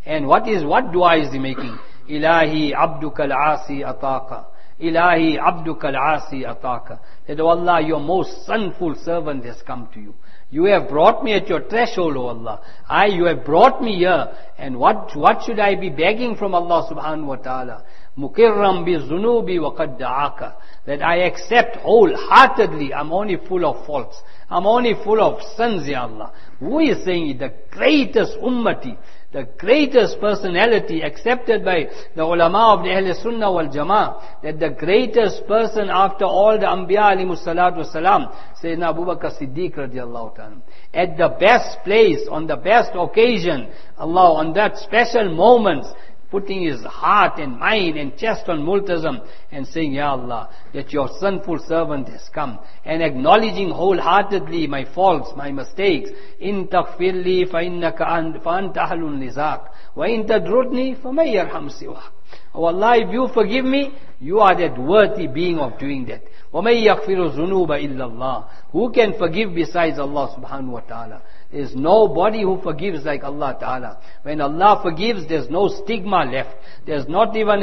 And what dua is he making? Ilahi abduka al-asi ataka. Ilahi abduka al-asi ataka. That, oh Allah, your most sinful servant has come to you. You have brought me at your threshold, O Allah. You have brought me here. And what should I be begging from Allah subhanahu wa ta'ala? Mukirram bi zunubi wa qad da'aka. That I accept wholeheartedly, I'm only full of faults. I'm only full of sins, Ya Allah. Who is saying it? The greatest ummati, the greatest personality accepted by the ulama of the Ahl Sunnah wal Jama'ah, that the greatest person after all the Anbiya alayhimus salatu wasalam, Sayyidina Abu Bakr Siddiq radiallahu ta'ala, at the best place, on the best occasion, Allah, on that special moments, putting his heart and mind and chest on multazam and saying, Ya Allah, that your sinful servant has come, and acknowledging wholeheartedly my faults, my mistakes. In taghfirli fa innaka fa anta ahlun lizak, wa in tadrudni fa may yarham siwak. Oh Allah, if you forgive me, you are that worthy being of doing that. وَمَن يَغْفِرُ الذُّنُوبَ إِلَّا اللَّهُ. Who can forgive besides Allah subhanahu wa ta'ala? There is nobody who forgives like Allah ta'ala. When Allah forgives, there's no stigma left. There's not even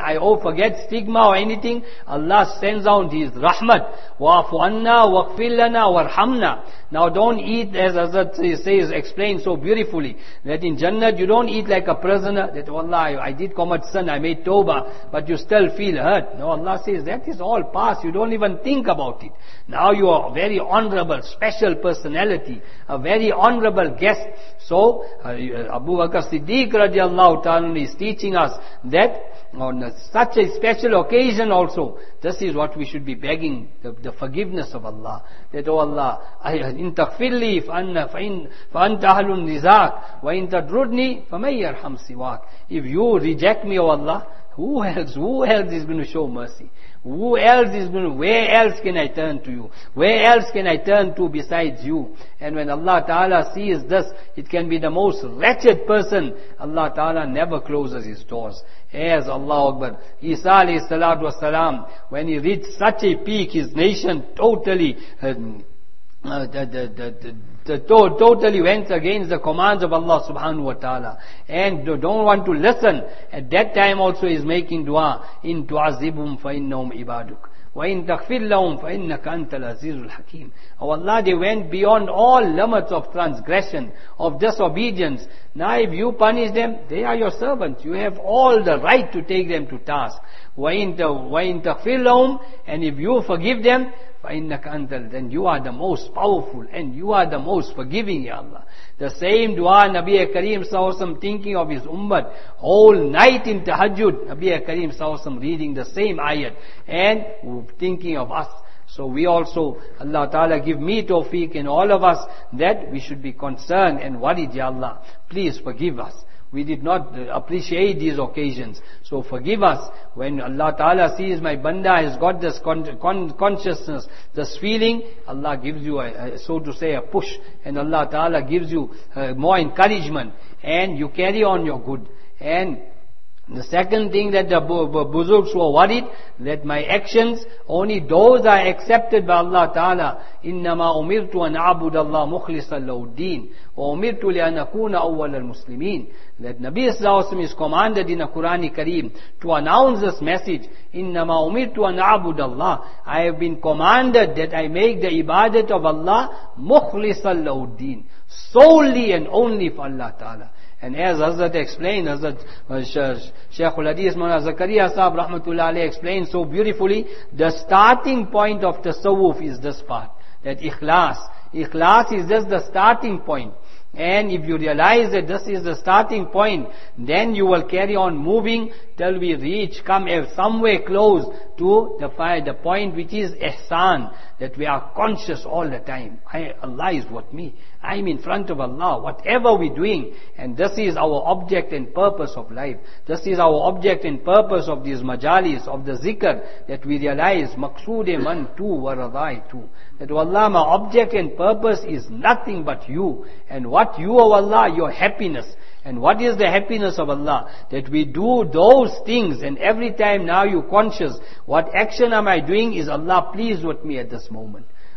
forget stigma or anything. Allah sends out His rahmat. وَعْفُ عَنَّا وَاغْفِرْ لَنَا وَارْحَمْنَا. Now don't eat, as Hazrat says, explained so beautifully, that in Jannah you don't eat like a prisoner, that, oh Allah, I did commit sin, I made tawbah, but you still feel hurt. No, Allah says, that is all past, you don't even think about it. Now you are a very honorable, special personality, a very honorable guest. So, Abu Bakr Siddiq radiallahu ta'ala is teaching us that on such a special occasion also, this is what we should be begging, the forgiveness of Allah. That, oh Allah, in taghfirli fa anta ahlun nizak, wa in tadrudni fa may yarham siwak. If you reject me, oh Allah, who else is going to show mercy? Where else can I turn to you? Where else can I turn to besides you? And when Allah Ta'ala sees this, it can be the most wretched person. Allah Ta'ala never closes His doors. As Allah Akbar, Isa alayhi salatu wasalam, when he reached such a peak, his nation totally totally went against the commands of Allah subhanahu wa ta'ala, and don't want to listen. At that time also he is making dua, in tu'azibhum fa innahum ibaduk, wa in taghfir lahum fa innaka antal azizul hakim. Oh Allah, they went beyond all limits of transgression, of disobedience. Now if you punish them, they are your servants. You have all the right to take them to task. Wa in taghfir lahum, and if you forgive them, then you are the most powerful and you are the most forgiving, Ya Allah. The same dua Nabi Kareem Sallallahu thinking of his ummah, whole night in tahajjud, Nabi Kareem Sallallahu reading the same ayat and thinking of us. So we also, Allah Ta'ala give me tawfiq and all of us, that we should be concerned and worried, Ya Allah. Please forgive us. We did not appreciate these occasions. So forgive us. When Allah Ta'ala sees my banda has got this consciousness, this feeling, Allah gives you, so to say, a push. And Allah Ta'ala gives you more encouragement. And you carry on your good. And the second thing that the Buzurgs were worried, that my actions, only those are accepted by Allah Ta'ala. إِنَّمَا أُمِرْتُ أَنْ أَعْبُدَ اللَّهَ مُخْلِصًا لَهُ الدِّينَ وَأُمِرْتُ لِأَنْ أَكُونَ أَوَّلَ الْمُسْلِمِينَ. That Nabi Sallallahu Alaihi Wasallam is commanded in the Quran Kareem to announce this message. إِنَّمَا أُمِرْتُ أَنْ أَعْبُدَ اللَّهَ. I have been commanded that I make the ibadat of Allah مُخْلِصًا لَهُ الدِّينَ, solely and only for Allah Ta'ala. And as Hazrat explained, Hazrat Shaykhul Hadith Maulana Zakaria Sahab Rahmatullah Alayhi explained so beautifully, the starting point of tasawwuf is this part, that ikhlas. Ikhlas is just the starting point. And if you realize that this is the starting point, then you will carry on moving till we come somewhere close to the point which is ihsan, that we are conscious all the time. Allah is with me. I am in front of Allah, whatever we're doing. And this is our object and purpose of life. This is our object and purpose of these majalis, of the zikr, that we realize, maqsood man tu wa radai tu. That, Allah, my object and purpose is nothing but you. And what you, O Allah, your happiness. And what is the happiness of Allah? That we do those things, and every time now you're conscious, what action am I doing? Is Allah pleased with me at this moment?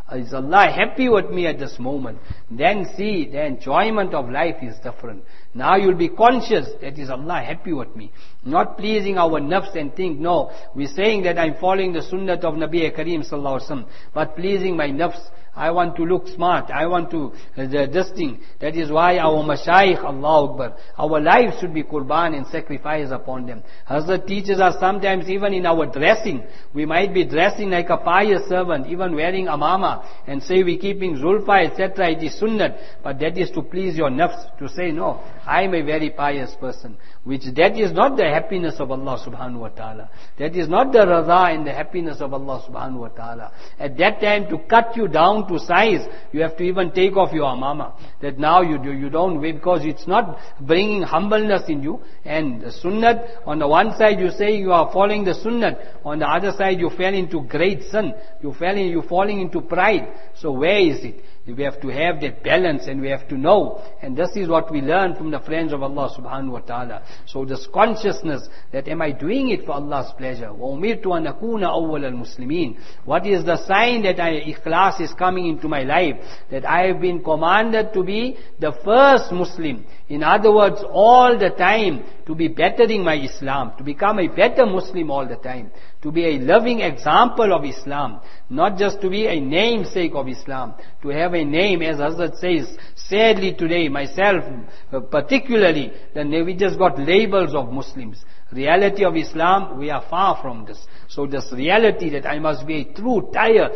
Is Allah happy with me at this moment? Then see, the enjoyment of life is different. Now you'll be conscious that is Allah happy with me. Not pleasing our nafs and think, no, we're saying that I'm following the sunnah of Nabi Kareem sallallahu alaihi wasallam, but pleasing my nafs. I want to look smart. I want to, this thing. That is why our mashayikh, Allahu Akbar, our lives should be qurban and sacrifice upon them. Hazrat teaches us sometimes even in our dressing, we might be dressing like a pious servant, even wearing amama, and say we're keeping zulfa, etc. It is sunnat, but that is to please your nafs, to say, no, I am a very pious person. Which that is not the happiness of Allah subhanahu wa ta'ala. That is not the raza and the happiness of Allah subhanahu wa ta'ala. At that time, to cut you down to size, you have to even take off your amama. That now you don't wait, because it's not bringing humbleness in you. And the sunnat, on the one side you say you are following the sunnat, on the other side you fell into great sin. You're falling into pride. So where is it? We have to have that balance, and we have to know. And this is what we learn from the friends of Allah subhanahu wa ta'ala. So this consciousness that am I doing it for Allah's pleasure? وَأُمِرْتُ أَنْ أَكُونَ أَوَّلَ الْمُسْلِمِينَ. What is the sign that ikhlas is coming into my life? That I have been commanded to be the first Muslim. In other words, all the time to be bettering my Islam, to become a better Muslim all the time, to be a living example of Islam, not just to be a namesake of Islam, to have a name, as Hazrat says, sadly today, myself particularly, then we just got labels of Muslims. Reality of Islam, we are far from this. So this reality that I must be a true,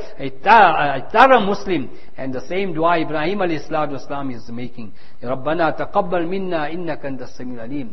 thorough Muslim, and the same dua Ibrahim alayhi salatu wasalam is making. Rabbana taqabbal minna innaka antas samiul alim.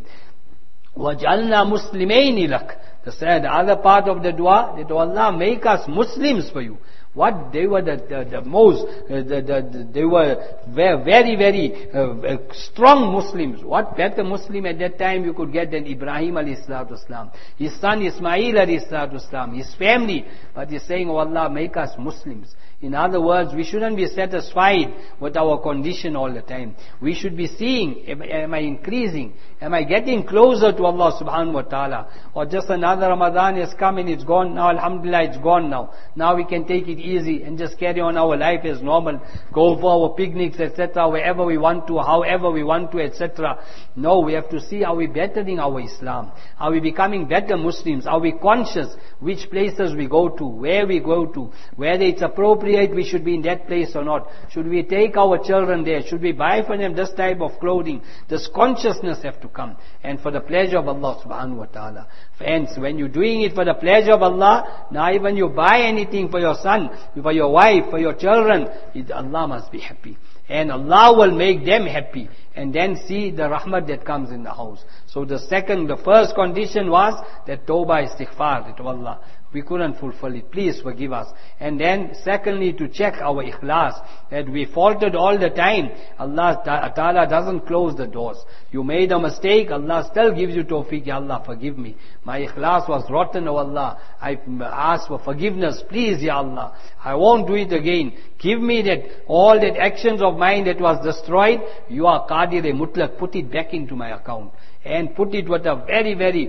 وَجْعَلْنَا مُسْلِمَيْنِ لَكَ. The other part of the dua, that Allah make us Muslims for you. What they were the most, they were very, very strong Muslims. What better Muslim at that time you could get than Ibrahim alayhi salatu wasalam? His son Ismail alayhi salatu wasalam, his family. But he's saying, oh Allah, make us Muslims. In other words, we shouldn't be satisfied with our condition all the time. We should be seeing, am I increasing? Am I getting closer to Allah subhanahu wa ta'ala? Or just another Ramadan has come and it's gone now, alhamdulillah, it's gone now. Now we can take it easy and just carry on our life as normal. Go for our picnics, etc., wherever we want to, however we want to, etc. No, we have to see, are we bettering our Islam? Are we becoming better Muslims? Are we conscious which places we go to, where we go to, whether it's appropriate we should be in that place or not? Should we take our children there? Should we buy for them this type of clothing? This consciousness have to come, and for the pleasure of Allah subhanahu wa ta'ala. Hence, when you're doing it for the pleasure of Allah, now even you buy anything for your son, for your wife, for your children, Allah must be happy. And Allah will make them happy. And then see the rahmat that comes in the house. So the first condition was that tawbah istighfar, that Allah, we couldn't fulfill it. Please forgive us. And then secondly, to check our ikhlas, that we faltered all the time. Allah Ta'ala doesn't close the doors. You made a mistake, Allah still gives you tawfiq. Ya Allah, forgive me. My ikhlas was rotten, oh Allah. I ask for forgiveness. Please, Ya Allah. I won't do it again. Give me all that actions of mine that was destroyed. You are Qadir Mutlaq. Put it back into my account. And put it with a very, very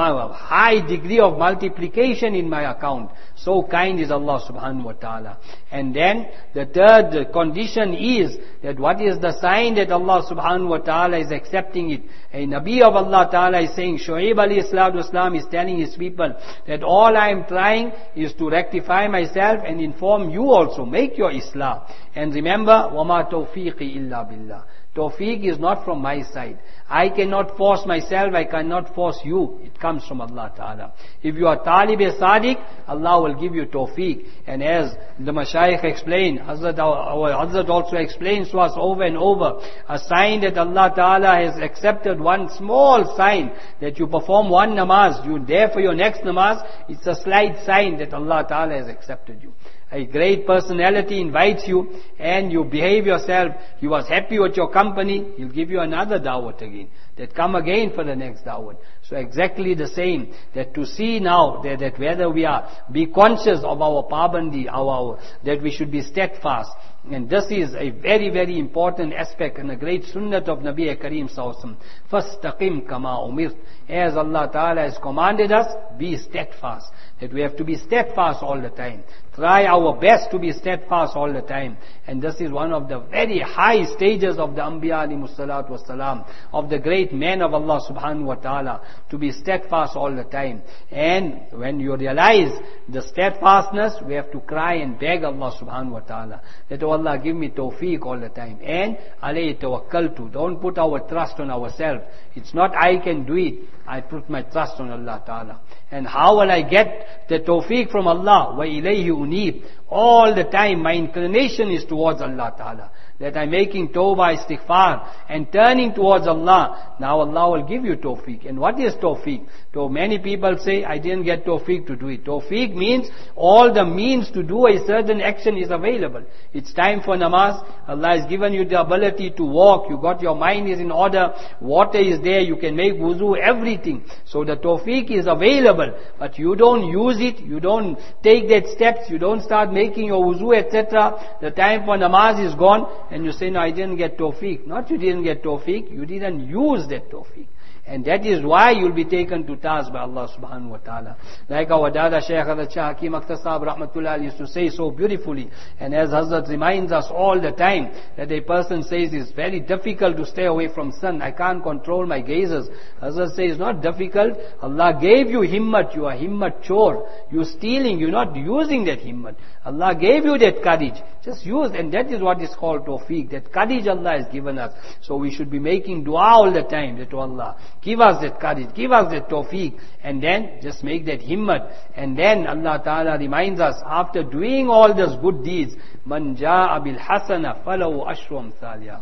high degree of multiplication in my account. So kind is Allah subhanahu wa ta'ala. And then the third condition is that what is the sign that Allah subhanahu wa ta'ala is accepting it? A Nabi of Allah ta'ala is saying, Shu'aib alayhi salatu wasalam is telling his people that all I am trying is to rectify myself and inform you also. Make your Islah. And remember, وَمَا تَوْفِيقِ إِلَّا بِاللَّهِ. Tawfiq is not from my side. I cannot force myself, I cannot force you. It comes from Allah Ta'ala. If you are Talib-e-Sadiq, Allah will give you tawfiq. And as the Mashayikh explained, Hazrat also explains to us over and over, a sign that Allah Ta'ala has accepted, one small sign, that you perform one namaz, you there for your next namaz, it's a slight sign that Allah Ta'ala has accepted you. A great personality invites you and you behave yourself, he was happy with your company, he'll give you another da'wat again. that come again for the next da'wah. So exactly the same, that to see now that whether we are, be conscious of our pabandi, that we should be steadfast. And this is a very, very important aspect and a great sunnat of Nabi Kareem Sallallahu Fastaqim kama umirt. As Allah Ta'ala has commanded us, be steadfast. That we have to be steadfast all the time. Try our best to be steadfast all the time. And this is one of the very high stages of the Anbiya alayhimus salatu wassalam, of the great men of Allah subhanahu wa ta'ala, to be steadfast all the time. And when you realize the steadfastness, we have to cry and beg Allah subhanahu wa ta'ala, that oh Allah, give me tawfiq all the time. And alayhi tawakkaltu. Don't put our trust on ourselves. It's not I can do it. I put my trust on Allah Ta'ala. And how will I get the tawfiq from Allah? Wa ilayhi unib. All the time my inclination is towards Allah Ta'ala. That I'm making tawbah, istighfar, and turning towards Allah. Now Allah will give you tawfiq. And what is tawfiq? So many people say, I didn't get tawfiq to do it. Tawfiq means all the means to do a certain action is available. It's time for namaz. Allah has given you the ability to walk. You got your mind is in order. Water is there. You can make wuzu, everything. So the tawfiq is available. But you don't use it. You don't take that steps. You don't start making your wuzu, etc. The time for namaz is gone. And you say, no, I didn't get tawfiq. Not you didn't get tawfiq. You didn't use that tawfiq. And that is why you'll be taken to task by Allah subhanahu wa ta'ala. Like our Dada Shaykh Hazrat Shah Hakim Akhtar Sahab Rahmatullah used to say so beautifully. And as Hazrat reminds us all the time, that a person says it's very difficult to stay away from sun. I can't control my gazes. Hazrat says it's not difficult. Allah gave you himmat. You are himmat chore. You're stealing. You're not using that himmat. Allah gave you that courage. Just use. And that is what is called tawfiq. That courage Allah has given us. So we should be making dua all the time. That Allah, give us that courage, give us that tawfiq, and then just make that himmat. And then Allah Ta'ala reminds us, after doing all those good deeds, man ja'a bil hasana falahu ashru amthaliha.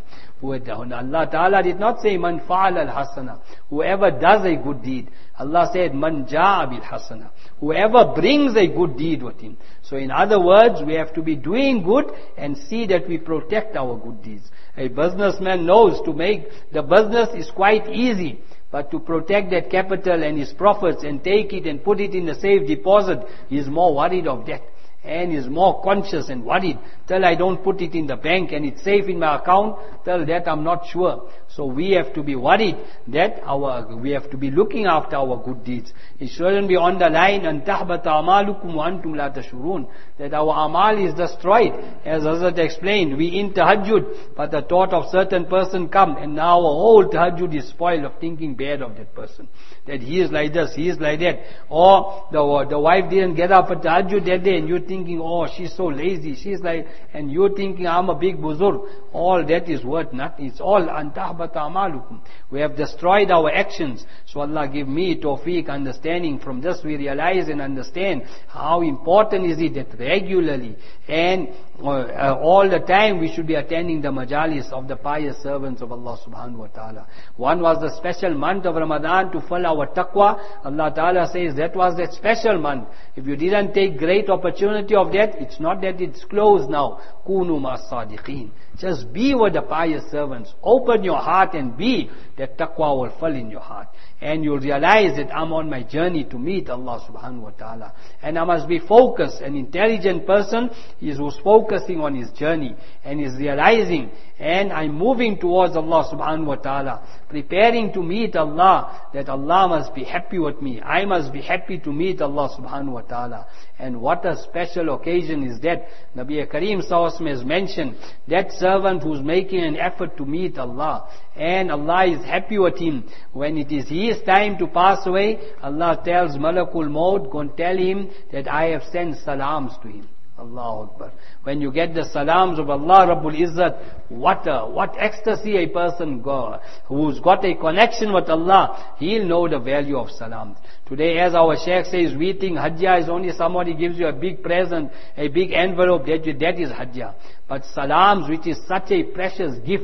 Allah Ta'ala did not say man fa'ala al hasana, whoever does a good deed. Allah said man ja'a bil hasana, whoever brings a good deed with him. So in other words, we have to be doing good and see that we protect our good deeds. A businessman knows to make the business is quite easy. But to protect that capital and his profits and take it and put it in a safe deposit, he is more worried of that. And is more conscious and worried. Till I don't put it in the bank and it's safe in my account, till that I'm not sure. So we have to be worried that we have to be looking after our good deeds. It shouldn't be on the line, أَن تَحْبَطَ أَعْمَالُكُمْ وَأَنْتُمْ لَا تَشْعُرُونَ, that our amal is destroyed. As Hazrat explained, we in tahajjud, but the thought of certain person come, and now our whole tahajjud is spoiled of thinking bad of that person. That he is like this, he is like that. Or the wife didn't get up for tahajjud that day, and you're thinking, oh, she's so lazy, she's like, and you're thinking, I'm a big buzurg. All that is worth nothing. It's all أَن تَحْبَطَ أَعْمَالُكُمْ. We have destroyed our actions. So Allah give me tawfiq, understanding. From this we realize and understand how important is it that regularly and all the time we should be attending the majalis of the pious servants of Allah subhanahu wa ta'ala. One was the special month of Ramadan to fill our taqwa. Allah ta'ala says that was that special month. If you didn't take great opportunity of that, it's not that it's closed now. Kunu ma'as sadiqeen. Just be with the pious servants. Open your heart and be. That taqwa will fill in your heart. And you'll realize that I'm on my journey to meet Allah subhanahu wa ta'ala. And I must be focused. An intelligent person is who's focusing on his journey and is realizing, and I'm moving towards Allah subhanahu wa ta'ala, preparing to meet Allah, that Allah must be happy with me. I must be happy to meet Allah subhanahu wa ta'ala. And what a special occasion is that. Nabi Kareem Sallallahu Alaihi Wasallam has mentioned that servant who's making an effort to meet Allah, and Allah is happy with him. When it is his time to pass away, Allah tells Malakul Maut, go and tell him that I have sent salams to him. Allahu Akbar. When you get the salams of Allah Rabbul Izzat, what ecstasy a person who's got a connection with Allah, he'll know the value of salams. Today, as our Shaykh says, we think Hajjah is only somebody gives you a big present, a big envelope, that is Hajjah. But salams, which is such a precious gift,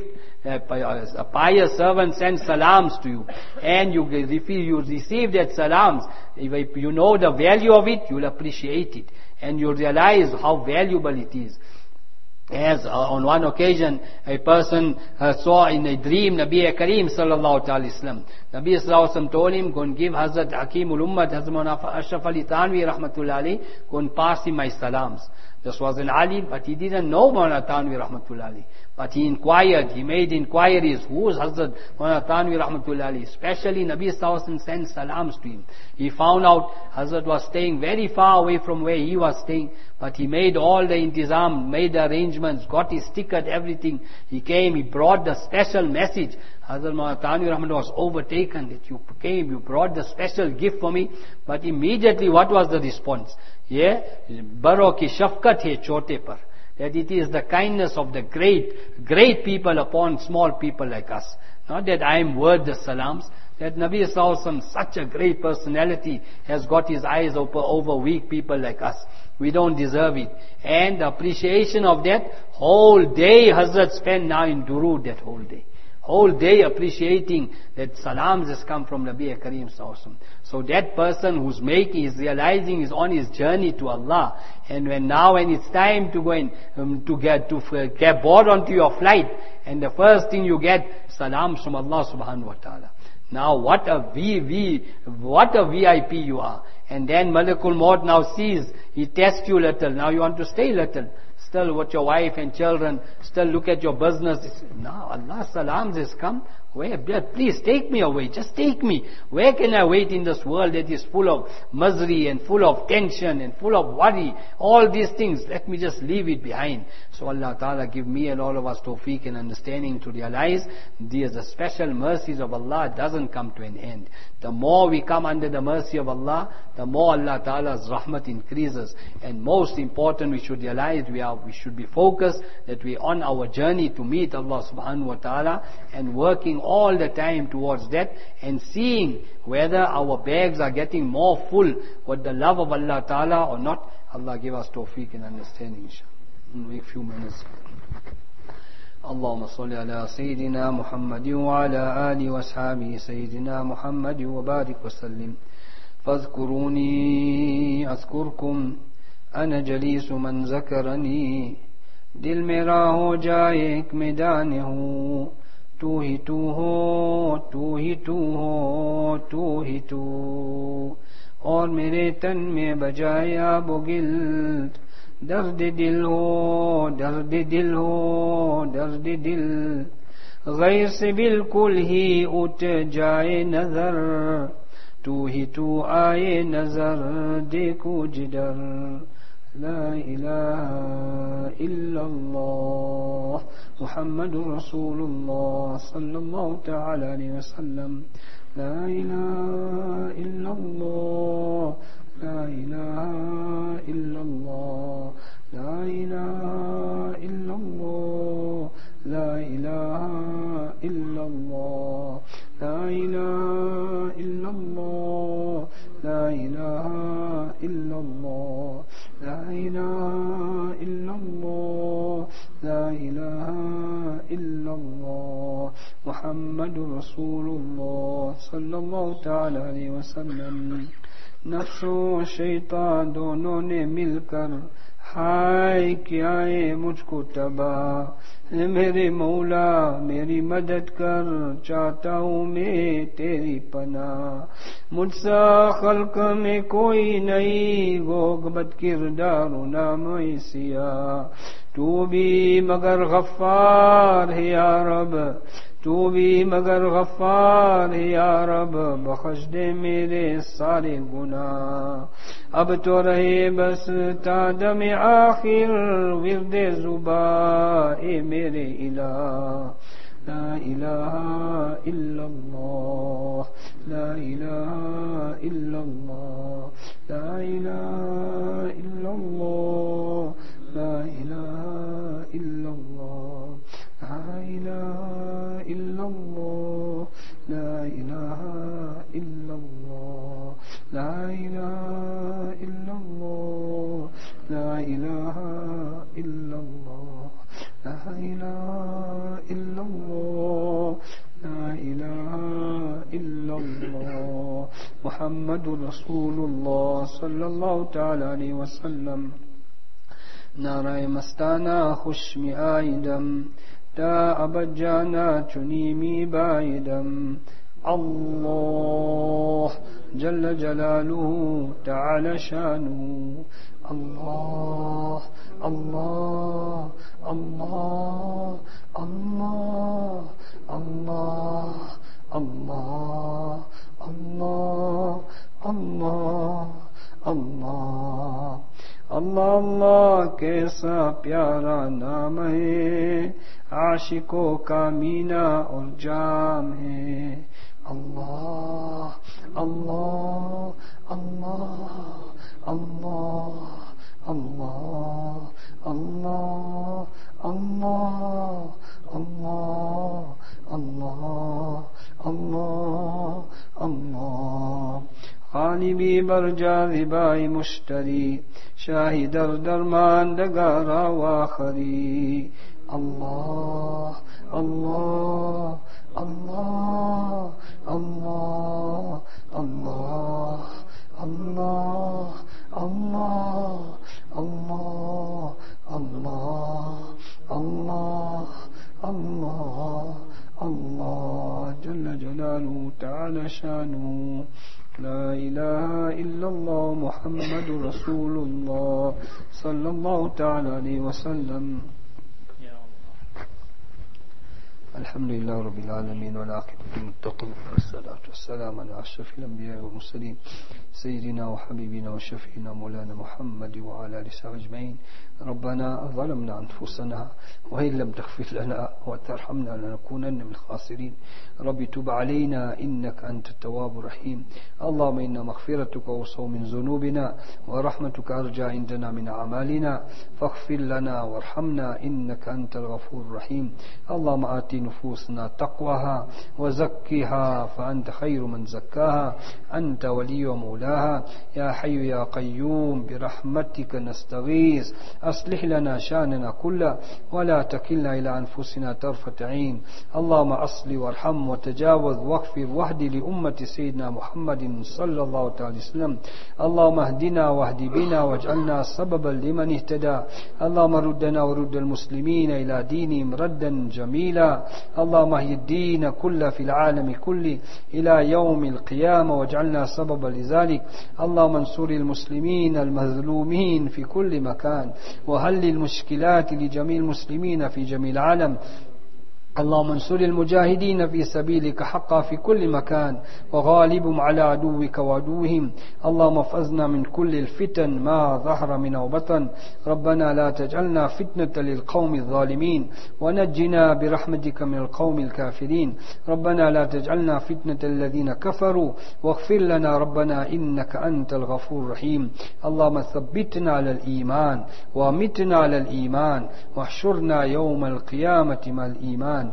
a pious servant sends salams to you, and you receive that salams. If you know the value of it, you'll appreciate it, and you'll realize how valuable it is. As on one occasion, a person saw in a dream Nabi Kareem sallallahu alaihi wasallam. Nabi sallallahu alaihi wasallam told him, go and give Hazrat Hakimul Ummah, Hazrat Ashraf Ali Thanvi rahmatullahi alayhi, go and pass him my salams. This was an alim, but he didn't know Maulana Thanvi rahmatullahi alayhi. But he inquired, he made inquiries, who is Hazrat Maulana Thanvi rahmatullahi alayhi? Especially Nabi sallallahu alaihi wasallam sent salams to him. He found out Hazrat was staying very far away from where he was staying, but he made all the intizam, made the arrangements, got his ticket, everything. He came, he brought the special message. Hazrat Maulana Thanvi rahmatullahi was overtaken that you came, you brought the special gift for me. But immediately what was the response? Yeah, baro ki shafqat hai chote par. That it is the kindness of the great people upon small people like us. Not that I am worth the salams. That Nabi Sallallahu Alaihi Wasallam, such a great personality, has got his eyes over weak people like us. We don't deserve it. And the appreciation of that, whole day Hazrat spent now in Durood that whole day. Whole day appreciating that salams has come from Nabi Kareem Sallallahu Alaihi Wasallam. So that person who's realizing is on his journey to Allah. And when it's time to go and to get board onto your flight, and the first thing you get, salams from Allah subhanahu wa ta'ala. Now what a VIP you are. And then Malakul Maut now sees, he tests you little. Now you want to stay little. Still with your wife and children, still look at your business. Now Allah's salams has come. Where? Please take me away. Just take me. Where can I wait in this world that is full of misery and full of tension and full of worry? All these things, let me just leave it behind. So Allah Ta'ala give me and all of us tawfiq and understanding to realize the special mercies of Allah doesn't come to an end. The more we come under the mercy of Allah, the more Allah Ta'ala's rahmat increases. And most important, we should realize we should be focused that we are on our journey to meet Allah Subhanahu wa Ta'ala and working all the time towards that and seeing whether our bags are getting more full with the love of Allah Ta'ala or not. Allah give us tawfiq and understanding, inshallah. In a few minutes. اللهم صل على سيدنا محمد وعلى آله وأصحابه سيدنا محمد وبارك وسلم فاذكروني أذكركم أنا جليس من ذكرني दिल मेरा हो जाए एक मैदान हूँ तू ही तू हो तू ही तू हो तू ही तू और मेरे तन में बजाया बुगिल दर्द दिल हो दर्द दिल हो दर्द दिल गैर से बिल्कुल ही उठ जाए नजर तू ही तू आए नजर देखो जिधर ला इलाहा इल्लल्लाह मुहम्मदुर रसूलुल्लाह सल्लल्लाहु तआला अलैहि वसल्लम ला इलाहा इल्लल्लाह ला इलाहा इल्लल्लाह ला इलाहा इल्लल्लाह ला इलाहा इल्लल्लाह ला इलाहा इल्लल्लाह ला इलाहा इल्लल्लाह ला इलाहा इल्लल्लाह ला इलाहा इल्लल्लाह मुहम्मदुर रसूलुल्लाह सल्लल्लाहु तआला अलैहि वसल्लम नफ्स और शैतान दोनों ने मिलकर हाय किया है मुझको तबाह मेरे मौला मेरी मदद कर चाहता हूँ मैं तेरी पनाह मुझसा खल्क में कोई नहीं गोग बद किरदार नाम सिया तू भी मगर गफ्फार है या रब तू भी मगर गफ्फार है या रब बख्श दे मेरे सारे गुनाह अब तो रहे बस तादम आखिर विर्दे जुबा ए मेरे इलाह ला इलाहा इल्लल्लाह ला इलाहा इल्लल्लाह ला इलाहा इल्लल्लाह ला इलाहा इल्लल्लाह ला इलाहा इल्लल्लाह ला इलाहा इल्लल्लाह ला इलाहा इल्लल्लाह ला इलाहा इल्लल्लाह ला इलाहा इल्लल्लाह ला इलाहा इल्लल्लाह मुहम्मदुर रसूलुल्लाह सल्लल्लाहु तआला अलैहि वसल्लम نارای مستانه خوش می آیدم تا ابد جانا چنی می بایدم الله جل جلاله تعالى شانه الله الله الله الله الله الله الله الله الله اللہ اللہ کیسا پیارا نام ہے عاشقوں کا مینا اور جام ہے اللہ اللہ اللہ اللہ اللہ اللہ اللہ اللہ اللہ اللہ اللہ غالبی بر جاذبای مشتری شاهی در درماندگارا و آخری الله الله الله الله الله الله الله الله الله الله الله الله جل جلاله تعالى شانه لا إله إلا الله محمد رسول الله صلى الله تعالى عليه وسلم الحمد لله رب العالمين والعاقبة للمتقين والصلاة والسلام على أشرف الأنبياء والمرسلين سيدنا وحبيبنا وشفينا مولانا محمد وعلى آله وصحبه أجمعين ربنا ظلمنا أنفسنا وإن لم تغفر لنا وترحمنا لنكونن من الخاسرين رب تب علينا إنك أنت التواب الرحيم اللهم إن مغفرتك أوسع من ذنوبنا ورحمتك أرجى عندنا من أعمالنا فاغفر لنا وارحمنا إنك أنت الغفور الرحيم اللهم آت نفوسنا تقواها وزكها فأنت خير من زكاها أنت ولي ومولاها يا حي يا قيوم برحمتك نستغيث أصلح لنا شأننا كله ولا تكلنا إلى أنفسنا طرفة عين اللهم أصل وارحم وتجاوز واغفر واهد لأمة سيدنا محمد صلى الله عليه وسلم اللهم اهدنا واهد بنا واجعلنا سببا لمن اهتدى اللهم ردنا ورد المسلمين إلى دينهم ردا جميلا اللهم اهد الدين كله في العالم كله إلى يوم القيامة واجعلنا سببا لذلك اللهم انصر المسلمين المظلومين في كل مكان وحل المشكلات لجميع المسلمين في جميع العالم اللهم انصر المجاهدين في سبيلك حقا في كل مكان وغالبهم على عدوك وعدوهم اللهم احفظنا من كل الفتن ما ظهر منها وبطن ربنا لا تجعلنا فتنة للقوم الظالمين ونجنا برحمتك من القوم الكافرين ربنا لا تجعلنا فتنة الذين كفروا واغفر لنا ربنا إنك أنت الغفور الرحيم اللهم ثبتنا على الإيمان وامتنا على الإيمان واحشرنا يوم القيامة مع الإيمان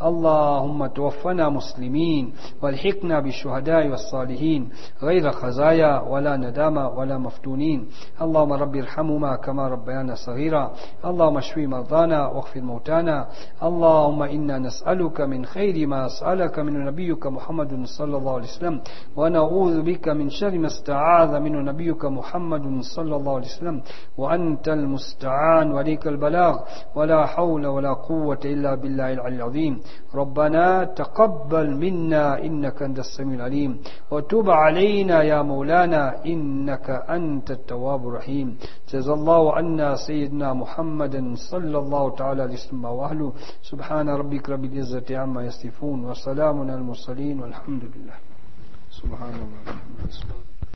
اللهم توفنا مسلمين والحقنا بالشهداء والصالحين غير خزايا ولا ندامة ولا مفتونين اللهم رب ارحمهما كما ربيانا صغيرا اللهم اشفي مرضانا واغفر موتانا اللهم إنا نسألك من خير ما سألك من نبيك محمد صلى الله عليه وسلم ونعوذ بك من شر ما استعاذ من نبيك محمد صلى الله عليه وسلم وأنت المستعان وليك البلاغ ولا حول ولا قوة إلا بالله العلي العظيم ربنا تقبل منا إنك أنت السميع العليم وتب علينا يا مولانا إنك أنت التواب الرحيم جزا الله عنا سيدنا محمد صلى الله تعالى عليه وسلم وأهله سبحان ربك رب العزة عما يصفون وسلام على المرسلين والحمد لله سبحان الله